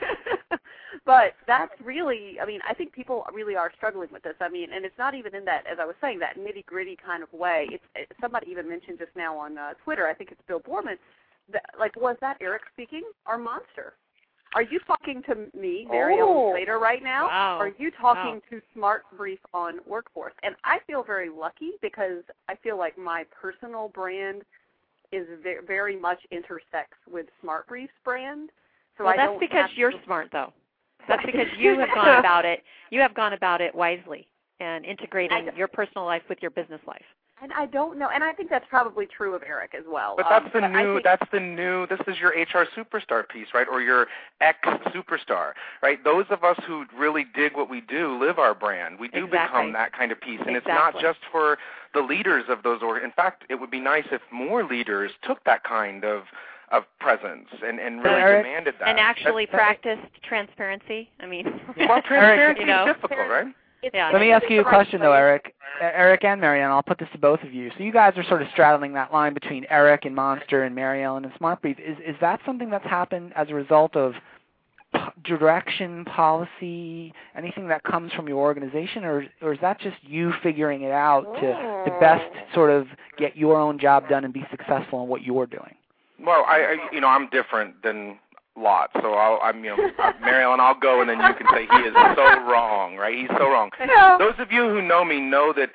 but that's really, I think people really are struggling with this. And it's not even in that, as I was saying, that nitty-gritty kind of way. Somebody even mentioned just now on Twitter, I think it's Bill Borman, was that Eric speaking or Monster? Are you talking to me, Mary Ellen Slater, right now? Wow. Or are you talking to Smart Brief on Workforce? And I feel very lucky because I feel like my personal brand is very much intersects with Smart Brief's brand. So well, that's because you're smart, though. That's because you have gone about it. You have gone about it wisely and integrating your personal life with your business life. And I don't know, and I think that's probably true of Eric as well. But that's the new, this is your HR superstar piece, right, or your ex-superstar, right? Those of us who really dig what we do live our brand. We do become that kind of piece, and it's not just for the leaders of those in fact, it would be nice if more leaders took that kind of presence and really demanded that. And actually practiced transparency. Well, transparency is difficult, right? Let me ask you a question, though, Eric. Eric and Mary Ellen, I'll put this to both of you. So you guys are sort of straddling that line between Eric and Monster and Mary Ellen and Smart Brief. Is that something that's happened as a result of direction, policy, anything that comes from your organization, or is that just you figuring it out to best sort of get your own job done and be successful in what you're doing? Well, I'm different than lots, so Mary Ellen, I'll go, and then you can say he is so wrong, right? He's so wrong. Yeah. Those of you who know me know that,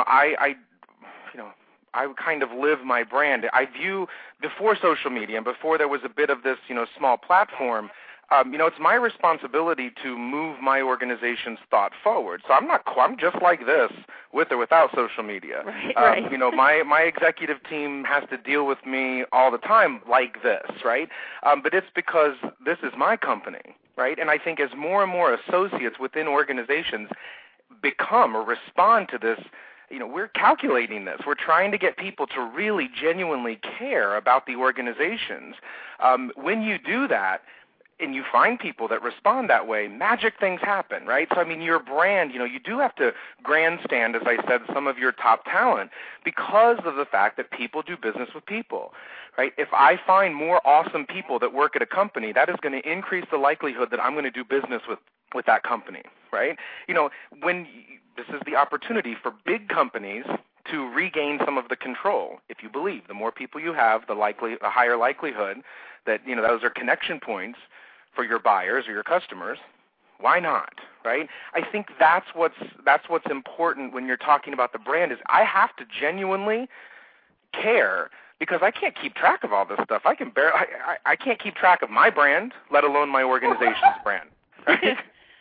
I kind of live my brand. I view, before social media and before there was a bit of this, small platform, it's my responsibility to move my organization's thought forward. So I'm just like this with or without social media. Right. My executive team has to deal with me all the time like this, right? But it's because this is my company, right? And I think as more and more associates within organizations become or respond to this, we're calculating this. We're trying to get people to really genuinely care about the organizations. When you do that, and you find people that respond that way, magic things happen, right? So, your brand, you do have to grandstand, as I said, some of your top talent because of the fact that people do business with people, right? If I find more awesome people that work at a company, that is going to increase the likelihood that I'm going to do business with that company, right? This is the opportunity for big companies to regain some of the control. If you believe the more people you have, the higher likelihood that, those are connection points for your buyers or your customers. Why not, right? I think that's what's important when you're talking about the brand is I have to genuinely care because I can't keep track of all this stuff. I can't keep track of my brand, let alone my organization's brand. Right?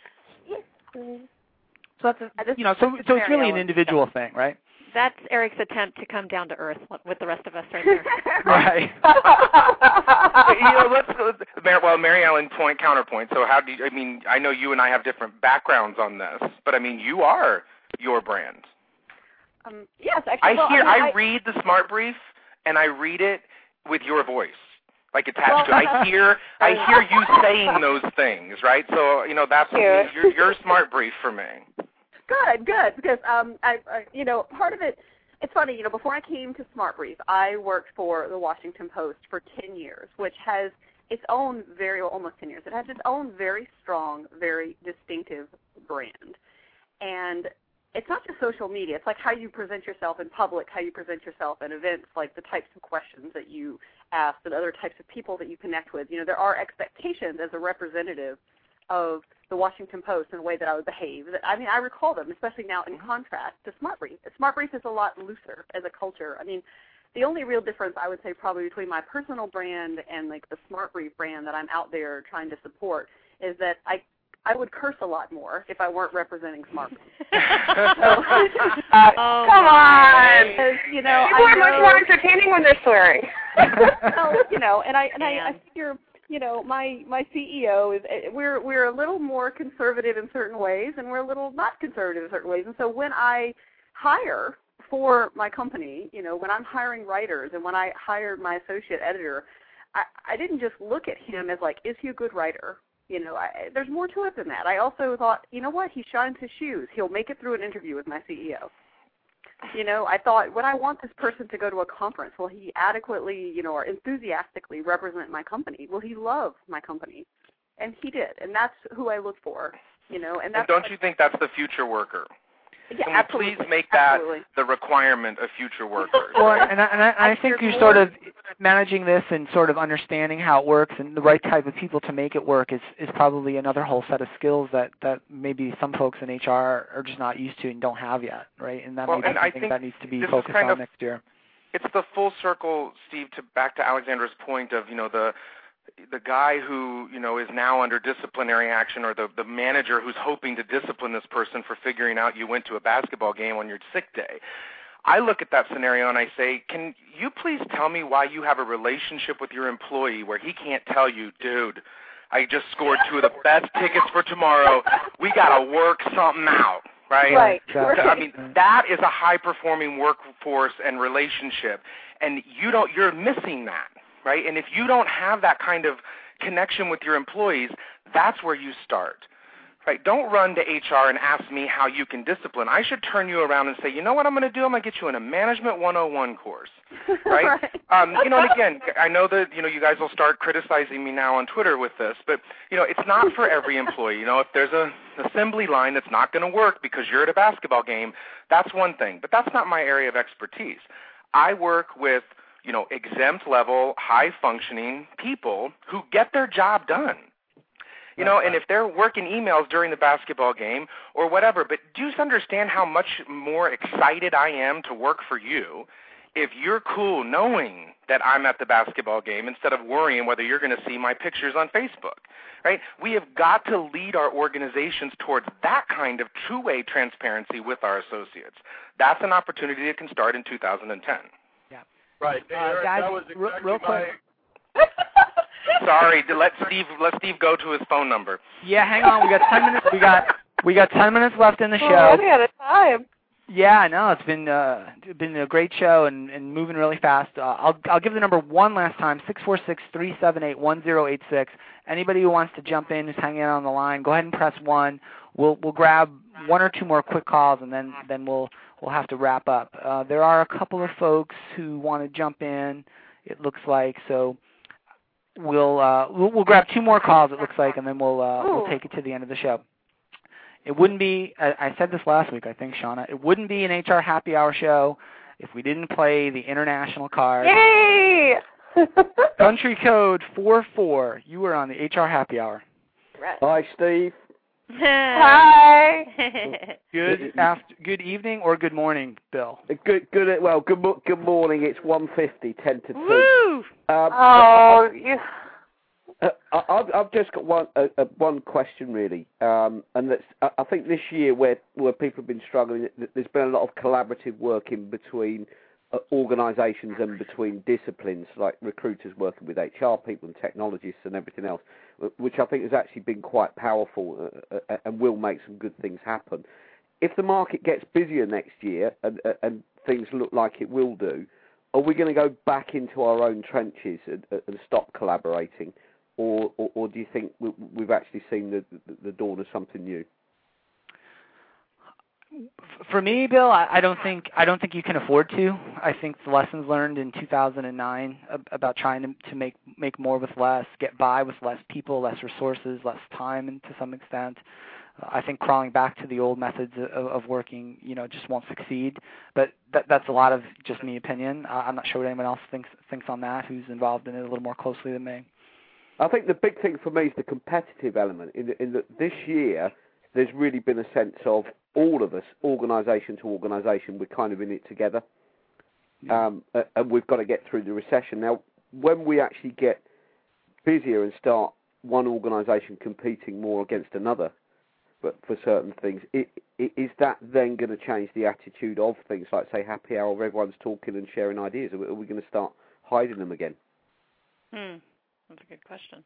So that's so it's really an individual thing, right? That's Eric's attempt to come down to earth with the rest of us right there. Right. Mary Ellen, counterpoint. So how do you, I know you and I have different backgrounds on this, but you are your brand. Yes, actually. I read the Smart Brief, and I read it with your voice, like attached to it. I hear you saying those things, right? So, that's your Smart Brief for me. Good, because part of it, it's funny, before I came to Smart Brief, I worked for the Washington Post for 10 years, which has its own almost 10 years. It has its own very strong, very distinctive brand. And it's not just social media. It's like how you present yourself in public, how you present yourself at events, like the types of questions that you ask and other types of people that you connect with. There are expectations as a representative of the Washington Post and the way that I would behave. I recall them, especially now in contrast to Smart Brief. Smart Brief is a lot looser as a culture. The only real difference I would say probably between my personal brand and like the Smart Brief brand that I'm out there trying to support is that I would curse a lot more if I weren't representing Smart Brief. Come on! People are much more entertaining when they're swearing. I figure, my CEO is we're a little more conservative in certain ways, and we're a little not conservative in certain ways. And so when I hire for my company, when I'm hiring writers and when I hired my associate editor, I didn't just look at him as like, is he a good writer? There's more to it than that. I also thought, he shines his shoes. He'll make it through an interview with my CEO. I thought, when I want this person to go to a conference, will he adequately, or enthusiastically represent my company? Will he love my company? And he did, and that's who I look for, And don't you think that's the future worker? Yeah, Can we please make that the requirement of future workers? Well, and I think you're sort of managing this and sort of understanding how it works and the right type of people to make it work is probably another whole set of skills that maybe some folks in HR are just not used to and don't have yet, right? And that maybe something that needs to be focused on next year. It's the full circle, Steve, back to Alexandra's point of, the guy who, is now under disciplinary action or the manager who's hoping to discipline this person for figuring out you went to a basketball game on your sick day. I look at that scenario and I say, can you please tell me why you have a relationship with your employee where he can't tell you, dude, I just scored 2 of the best tickets for tomorrow. We got to work something out, right? Right. Exactly. That is a high-performing workforce and relationship, and you're missing that. Right? And if you don't have that kind of connection with your employees, that's where you start. Right? Don't run to HR and ask me how you can discipline. I should turn you around and say, you know what I'm going to do? I'm going to get you in a Management 101 course. Right? And again, I know that, you guys will start criticizing me now on Twitter with this, but, it's not for every employee. If there's an assembly line that's not going to work because you're at a basketball game, that's one thing. But that's not my area of expertise. I work with exempt level, high functioning people who get their job done. And if they're working emails during the basketball game or whatever, but do you understand how much more excited I am to work for you if you're cool knowing that I'm at the basketball game instead of worrying whether you're going to see my pictures on Facebook, right? We have got to lead our organizations towards that kind of two-way transparency with our associates. That's an opportunity that can start in 2010. Yeah. Right. Hey, Eric, guys, that was exactly real quick. Sorry, let Steve go to his phone number. Yeah, hang on. We got 10 minutes. We got 10 minutes left in the show. Running out of time. Yeah, I know. It's been a great show and moving really fast. I'll give the number one last time: 646-378-1086. Anybody who wants to jump in, who's hanging out on the line, go ahead and press 1. We'll grab one or two more quick calls, and then we'll have to wrap up. There are a couple of folks who want to jump in. It looks like so. We'll grab two more calls. It looks like, and then we'll take it to the end of the show. It wouldn't be, I said this last week, I think, Shauna, it wouldn't be an HR Happy Hour show if we didn't play the international card. Yay! Country code 44. You were on the HR Happy Hour. Right. Hi, Steve. Hi. Good evening or good morning, Bill. Good morning. It's 1:50, 10 to 2. Woo! I've just got one question really, and that's I think this year where people have been struggling, there's been a lot of collaborative work in between organisations and between disciplines, like recruiters working with HR people and technologists and everything else, which I think has actually been quite powerful and will make some good things happen. If the market gets busier next year and things look like it will do, are we going to go back into our own trenches and stop collaborating? Or do you think we've actually seen the dawn of something new? For me, Bill, I don't think you can afford to. I think the lessons learned in 2009 about trying to make more with less, get by with less people, less resources, less time, and to some extent, I think crawling back to the old methods of working, just won't succeed. But that's a lot of just me opinion. I'm not sure what anyone else thinks on that, who's involved in it a little more closely than me. I think the big thing for me is the competitive element. In that this year, there's really been a sense of all of us, organisation to organisation, we're kind of in it together. And we've got to get through the recession. Now, when we actually get busier and start one organisation competing more against another, but for certain things, is that then going to change the attitude of things like, say, Happy Hour, where everyone's talking and sharing ideas? Are we going to start hiding them again? That's a good question.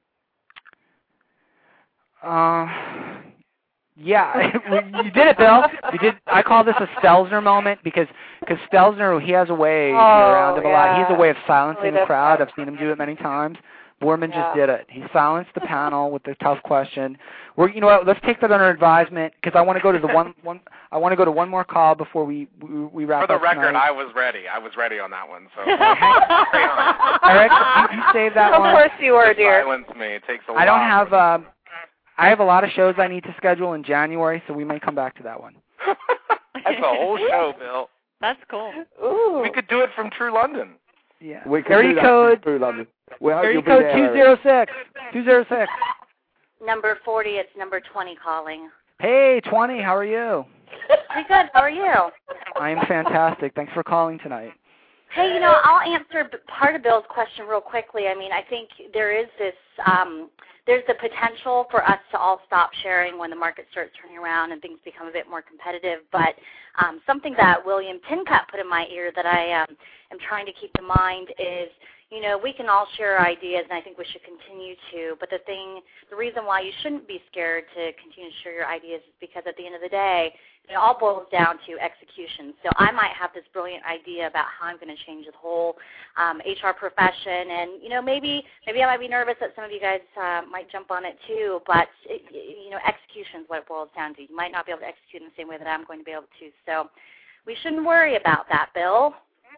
Yeah, you did it, Bill. You did. I call this a Stelzner moment because Stelzner, he has a way around him a lot. He has a way of silencing the crowd. I've seen him do it many times. Borman just did it. He silenced the panel with the tough question. You know what? Let's take that under advisement because I want to go to the one. I want to go to one more call before we wrap up. For the record, tonight. I was ready. I was ready on that one. So Eric, you saved that one. Of course you were, dear. Silence me. It takes a while. I don't have. I have a lot of shows I need to schedule in January, so we may come back to that one. That's a whole show, Bill. That's cool. Ooh. We could do it from True London. Yeah. We can Area do that code. through London. We hope Area you'll be code there, 206. 206. Number 40. It's number 20 calling. Hey, 20. How are you? Pretty good. How are you? I am fantastic. Thanks for calling tonight. Hey, I'll answer part of Bill's question real quickly. I mean, I think there is this, there's the potential for us to all stop sharing when the market starts turning around and things become a bit more competitive. But something that William Tincutt put in my ear that I am trying to keep in mind is, we can all share ideas, and I think we should continue to. But the reason why you shouldn't be scared to continue to share your ideas is because at the end of the day, it all boils down to execution. So I might have this brilliant idea about how I'm going to change the whole HR profession, and maybe I might be nervous that some of you guys might jump on it too. But execution is what it boils down to. You might not be able to execute in the same way that I'm going to be able to. So we shouldn't worry about that, Bill.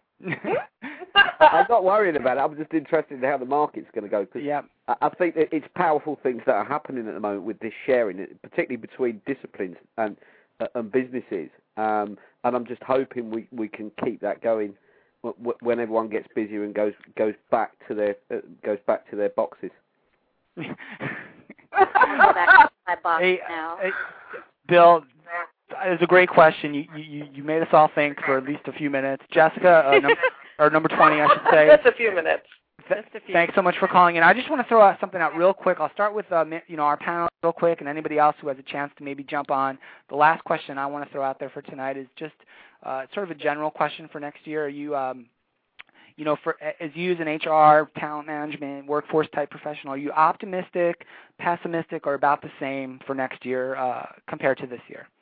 I'm not worried about it. I'm just interested in how the market's going to go. Yeah. I think that it's powerful things that are happening at the moment with this sharing, particularly between disciplines and businesses. And I'm just hoping we can keep that going when everyone gets busier and goes back to their boxes. Back to my box now. Hey, Bill. It's a great question. You made us all think for at least a few minutes. Jessica, or number 20, I should say. Just a few minutes. Thanks so much for calling in. I just want to throw something out real quick. I'll start with our panel real quick, and anybody else who has a chance to maybe jump on. The last question I want to throw out there for tonight is just sort of a general question for next year. Are you, as you as an HR, talent management, workforce type professional, are you optimistic, pessimistic, or about the same for next year compared to this year?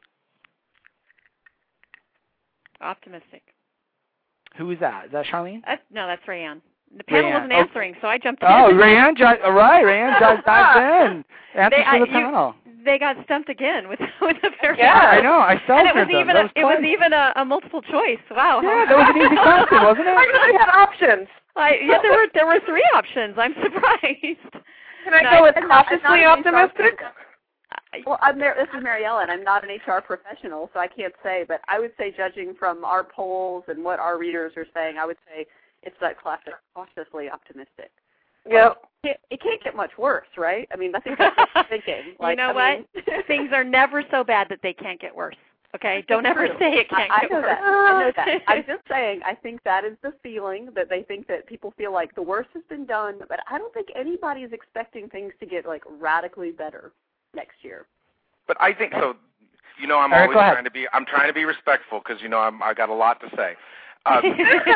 Optimistic. Who is that? Is that Charlene? No, that's Rayanne. The panel wasn't answering, so I jumped in. Oh, Rayanne, all right, Rayanne dives in. Answers for the panel. They got stumped again with a very I know. I felt it was even a multiple choice. Wow. Yeah, that was an easy question, wasn't it? I really had options. There were 3 options. I'm surprised. Can I go with cautiously optimistic? Well, this is Mary Ellen. I'm not an HR professional, so I can't say, but I would say, judging from our polls and what our readers are saying, I would say it's that classic cautiously optimistic. Yep. It can't get much worse, right? I mean, nothing that's thinking. You know what? Things are never so bad that they can't get worse. Okay? Don't ever say it can't get worse. I know that. I'm just saying, I think that is the feeling, that they think that people feel like the worst has been done, but I don't think anybody is expecting things to get, radically better next year. But I think so. I'm Eric, always trying to be respectful because I got a lot to say. You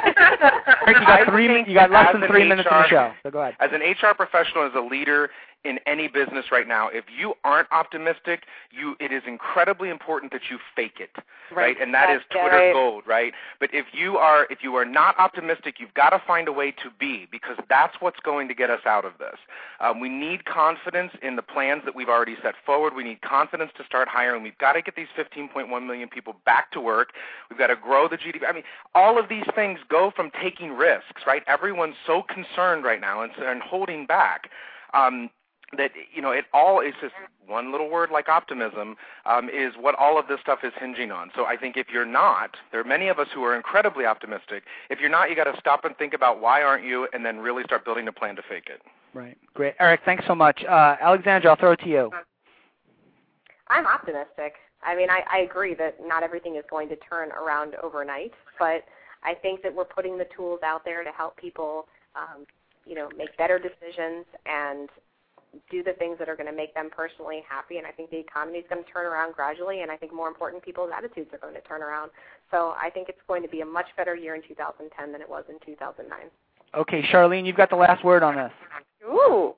got less than 3 minutes in the show, so go ahead. As an HR professional, as a leader in any business right now, if you aren't optimistic, it is incredibly important that you fake it, right? And that is Twitter gold, right? But if you are not optimistic, you've got to find a way to be, because that's what's going to get us out of this. We need confidence in the plans that we've already set forward. We need confidence to start hiring. We've got to get these 15.1 million people back to work. We've got to grow the GDP. I mean, all of these things go from taking risks, right? Everyone's so concerned right now and holding back. That it all is just one little word like optimism is what all of this stuff is hinging on. So I think if you're not, there are many of us who are incredibly optimistic. If you're not, you got to stop and think about why aren't you, and then really start building a plan to fake it. Right. Great. Eric, thanks so much. Alexandra, I'll throw it to you. I'm optimistic. I mean, I agree that not everything is going to turn around overnight, but I think that we're putting the tools out there to help people, make better decisions and do the things that are going to make them personally happy. And I think the economy is going to turn around gradually, and I think more important, people's attitudes are going to turn around. So I think it's going to be a much better year in 2010 than it was in 2009. Okay, Charlene, you've got the last word on this. Ooh.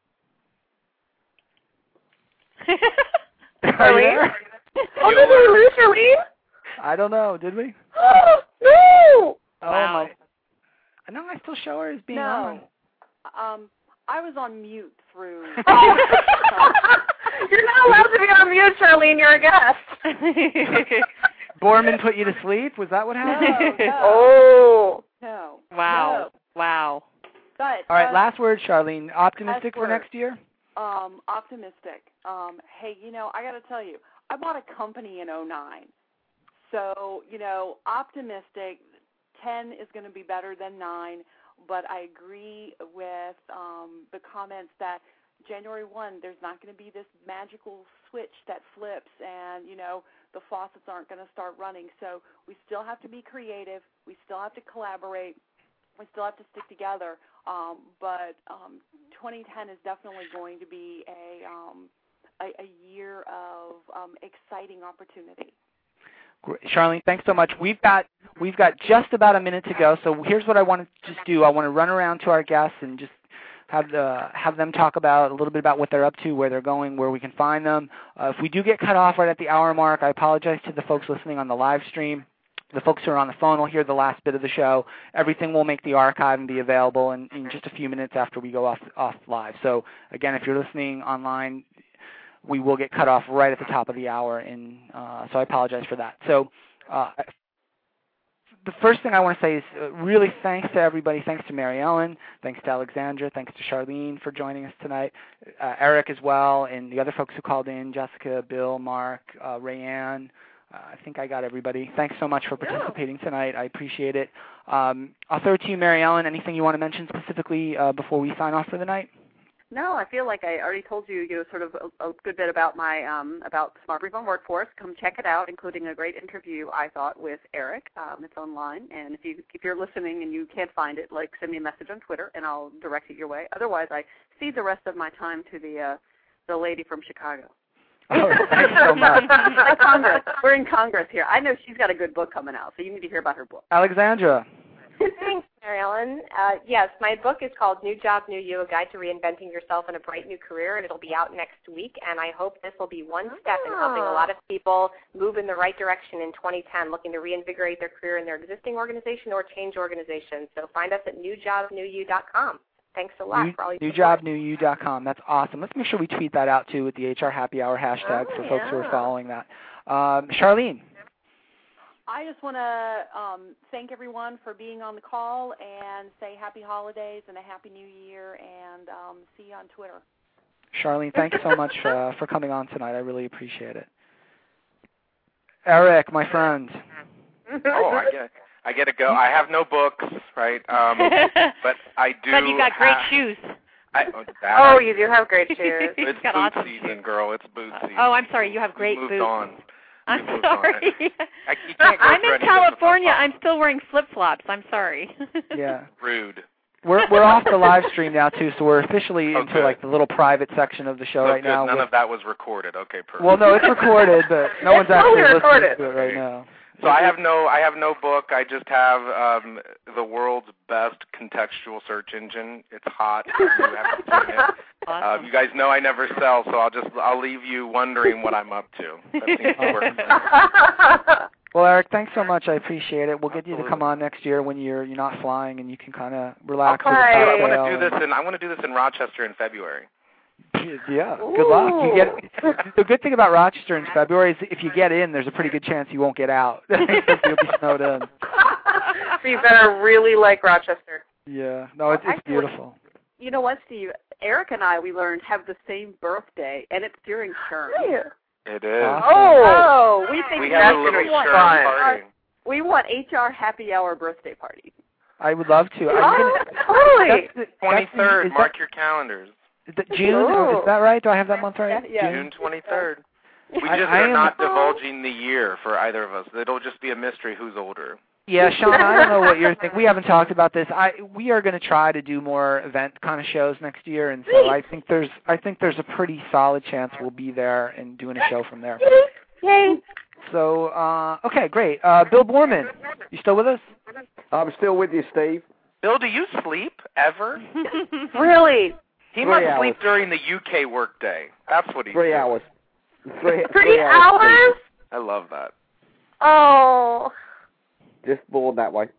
Charlene? Did we lose Charlene? I don't know. Did we? Oh, no! Wow. No, I still show her as being on. I was on mute through. You're not allowed to be on mute, Charlene. You're a guest. Borman put you to sleep? Was that what happened? No. No. Wow. No. Wow. But, all right, last word, Charlene. Optimistic for next year? Optimistic. Hey, I got to tell you, I bought a company in 2009. So, optimistic. 10 is going to be better than 9. But I agree with the comments that January 1, there's not going to be this magical switch that flips and, the faucets aren't going to start running. So we still have to be creative. We still have to collaborate. We still have to stick together. But 2010 is definitely going to be a year of exciting opportunity. Charlene, thanks so much. We've got just about a minute to go, so here's what I want to just do. I want to run around to our guests and just have them talk about a little bit about what they're up to, where they're going, where we can find them. If we do get cut off right at the hour mark, I apologize to the folks listening on the live stream. The folks who are on the phone will hear the last bit of the show. Everything will make the archive and be available in just a few minutes after we go off live. So, again, if you're listening online, we will get cut off right at the top of the hour, and so I apologize for that. So the first thing I want to say is really thanks to everybody. Thanks to Mary Ellen. Thanks to Alexandra. Thanks to Charlene for joining us tonight. Eric as well, and the other folks who called in, Jessica, Bill, Mark, Rayanne. I think I got everybody. Thanks so much for participating tonight. I appreciate it. I'll throw it to you, Mary Ellen. Anything you want to mention specifically before we sign off for the night? No, I feel like I already told you, sort of a good bit about my about Smart Brief on Workforce. Come check it out, including a great interview I thought with Eric. It's online, and if you're listening and you can't find it, send me a message on Twitter, and I'll direct it your way. Otherwise, I cede the rest of my time to the lady from Chicago. Oh, thanks so much. Congress. We're in Congress here. I know she's got a good book coming out, so you need to hear about her book. Alexandra. Thanks, Mary Ellen. Yes, my book is called New Job, New You, A Guide to Reinventing Yourself in a Bright New Career, and it'll be out next week, and I hope this will be one step in helping a lot of people move in the right direction in 2010, looking to reinvigorate their career in their existing organization or change organizations. So find us at newjobnewyou.com. Thanks a lot for all your support. Newjobnewyou.com. That's awesome. Let's make sure we tweet that out, too, with the HR Happy Hour hashtag for folks who are following that. Charlene. I just want to thank everyone for being on the call and say happy holidays and a happy new year, and see you on Twitter. Charlene, thanks so much for coming on tonight. I really appreciate it. Eric, my friend. Oh, I get to go. I have no books, right? But I do. But you got great shoes. You do have great shoes. It's boot awesome season, girl. It's boot season. Oh, I'm sorry. You have great moved boots. On. I'm sorry. I'm in California. I'm still wearing flip-flops. I'm sorry. Yeah. Rude. We're off the live stream now, too, so we're officially into, the little private section of the show right now. None of that was recorded. Okay, perfect. Well, no, it's recorded, but no one's actually listening to it right now. So I have no book. I just have the world's best contextual search engine. It's hot. You haven't seen it. Awesome. You guys know I never sell, so I'll leave you wondering what I'm up to. That seems to work. Well, Eric, thanks so much. I appreciate it. We'll get you to come on next year when you're not flying and you can kind of relax. Okay. I want to do this in Rochester in February. Yeah, good luck. The good thing about Rochester in February is if you get in, there's a pretty good chance you won't get out. You'll be snowed in. So you better really like Rochester. Yeah, no, it's beautiful. You know what, Steve? Eric and I, we learned, have the same birthday, and it's during Sherm. It is. Awesome. We think we have a little Sherm party. We want HR Happy Hour birthday party. I would love to. Totally. 23rd. Mark your calendars. June? Is that right? Do I have that month right? Yeah. June 23rd. We just are not divulging the year for either of us. It'll just be a mystery who's older. Yeah, Sean, I don't know what you're thinking. We haven't talked about this. We are going to try to do more event kind of shows next year, and so I think there's a pretty solid chance we'll be there and doing a show from there. Yay! So, okay, great. Bill Borman, you still with us? I'm still with you, Steve. Bill, do you sleep ever? Really? He must sleep during the UK workday. That's what he 3 hours. 3 hours? I love that. Oh. Just born that way.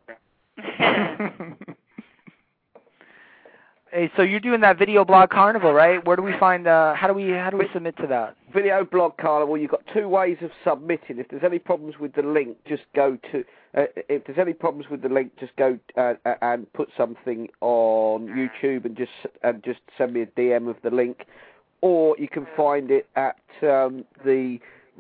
Hey, so you're doing that video blog carnival, right? Where do we find? How do we submit to that? Video blog carnival. You've got 2 ways of submitting. If there's any problems with the link, just go to. If there's any problems with the link, just go and put something on YouTube and just send me a DM of the link, or you can find it at the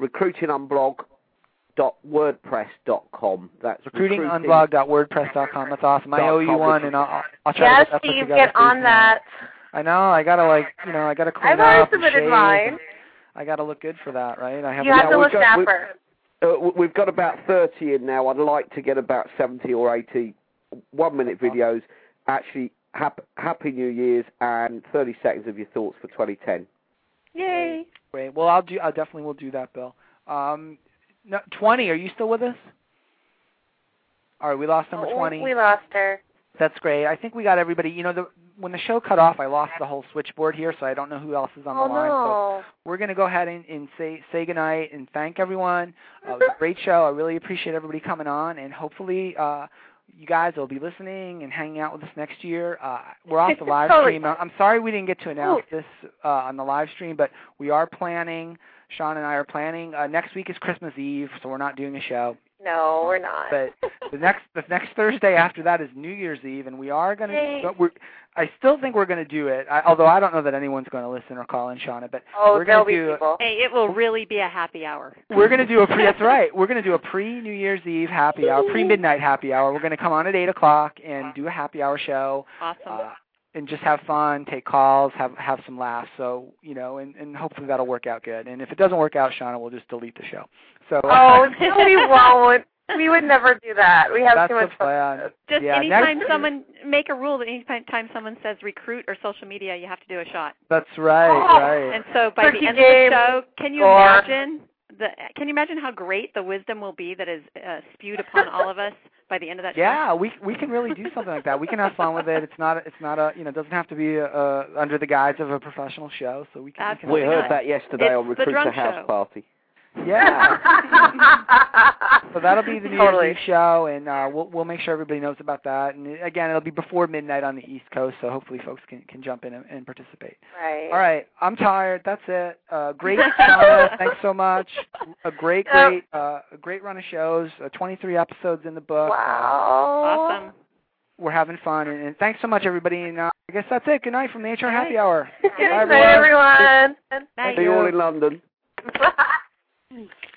recruitingunblog.wordpress.com. That's recruitingunblog.wordpress.com. That's awesome. I owe you one, and I'll try to get that put together. Yes, Steve, get on that. I know. I gotta I gotta clean up. I've already submitted mine. I gotta look good for that, right? You have to look dapper. We've got about 30 in now. I'd like to get about 70 or 80 one-minute videos. Actually, Happy New Year's and 30 seconds of your thoughts for 2010. Yay! Great. Well, I definitely will do that, Bill. 20. Are you still with us? All right, we lost number 20. We lost her. That's great. I think we got everybody. When the show cut off, I lost the whole switchboard here, so I don't know who else is on the line. No. So we're going to go ahead and say goodnight and thank everyone. It was a great show. I really appreciate everybody coming on, and hopefully you guys will be listening and hanging out with us next year. We're off the live stream. I'm sorry we didn't get to announce this on the live stream, but we are planning. Sean and I are planning. Next week is Christmas Eve, so we're not doing a show. No, we're not. But the next Thursday after that is New Year's Eve, and we are going to. I still think we're going to do it. Although I don't know that anyone's going to listen or call in, Shauna. But we're going to do. People. Hey, it will really be a happy hour. We're going to do That's right. We're going to do a pre-New Year's Eve happy hour, pre-midnight happy hour. We're going to come on at 8:00 and do a happy hour show. Awesome. and just have fun, take calls, have some laughs. So, you know, and hopefully that'll work out good. And if it doesn't work out, Shauna will just delete the show. So no, we won't. We would never do that. We have too much fun. Just anytime someone make a rule that anytime someone says recruit or social media, you have to do a shot. That's right. And so by the end of the show, can you imagine how great the wisdom will be that is spewed upon all of us by the end of that show? Yeah, we can really do something like that. We can have fun with it. It's not a you know, it doesn't have to be under the guise of a professional show. So we can. We heard that yesterday on Recruiter House Party. Yeah. So that'll be the New Year's Eve show, and we'll make sure everybody knows about that. And again, it'll be before midnight on the East Coast, so hopefully folks can jump in and participate. Right. All right. I'm tired. That's it. Great, Shauna. Thanks so much. A great run of shows. 23 episodes in the book. Wow. Awesome. We're having fun, and thanks so much, everybody. And I guess that's it. Good night from the HR Happy Hour. Good night, everyone. Night. See you all in London. Bye.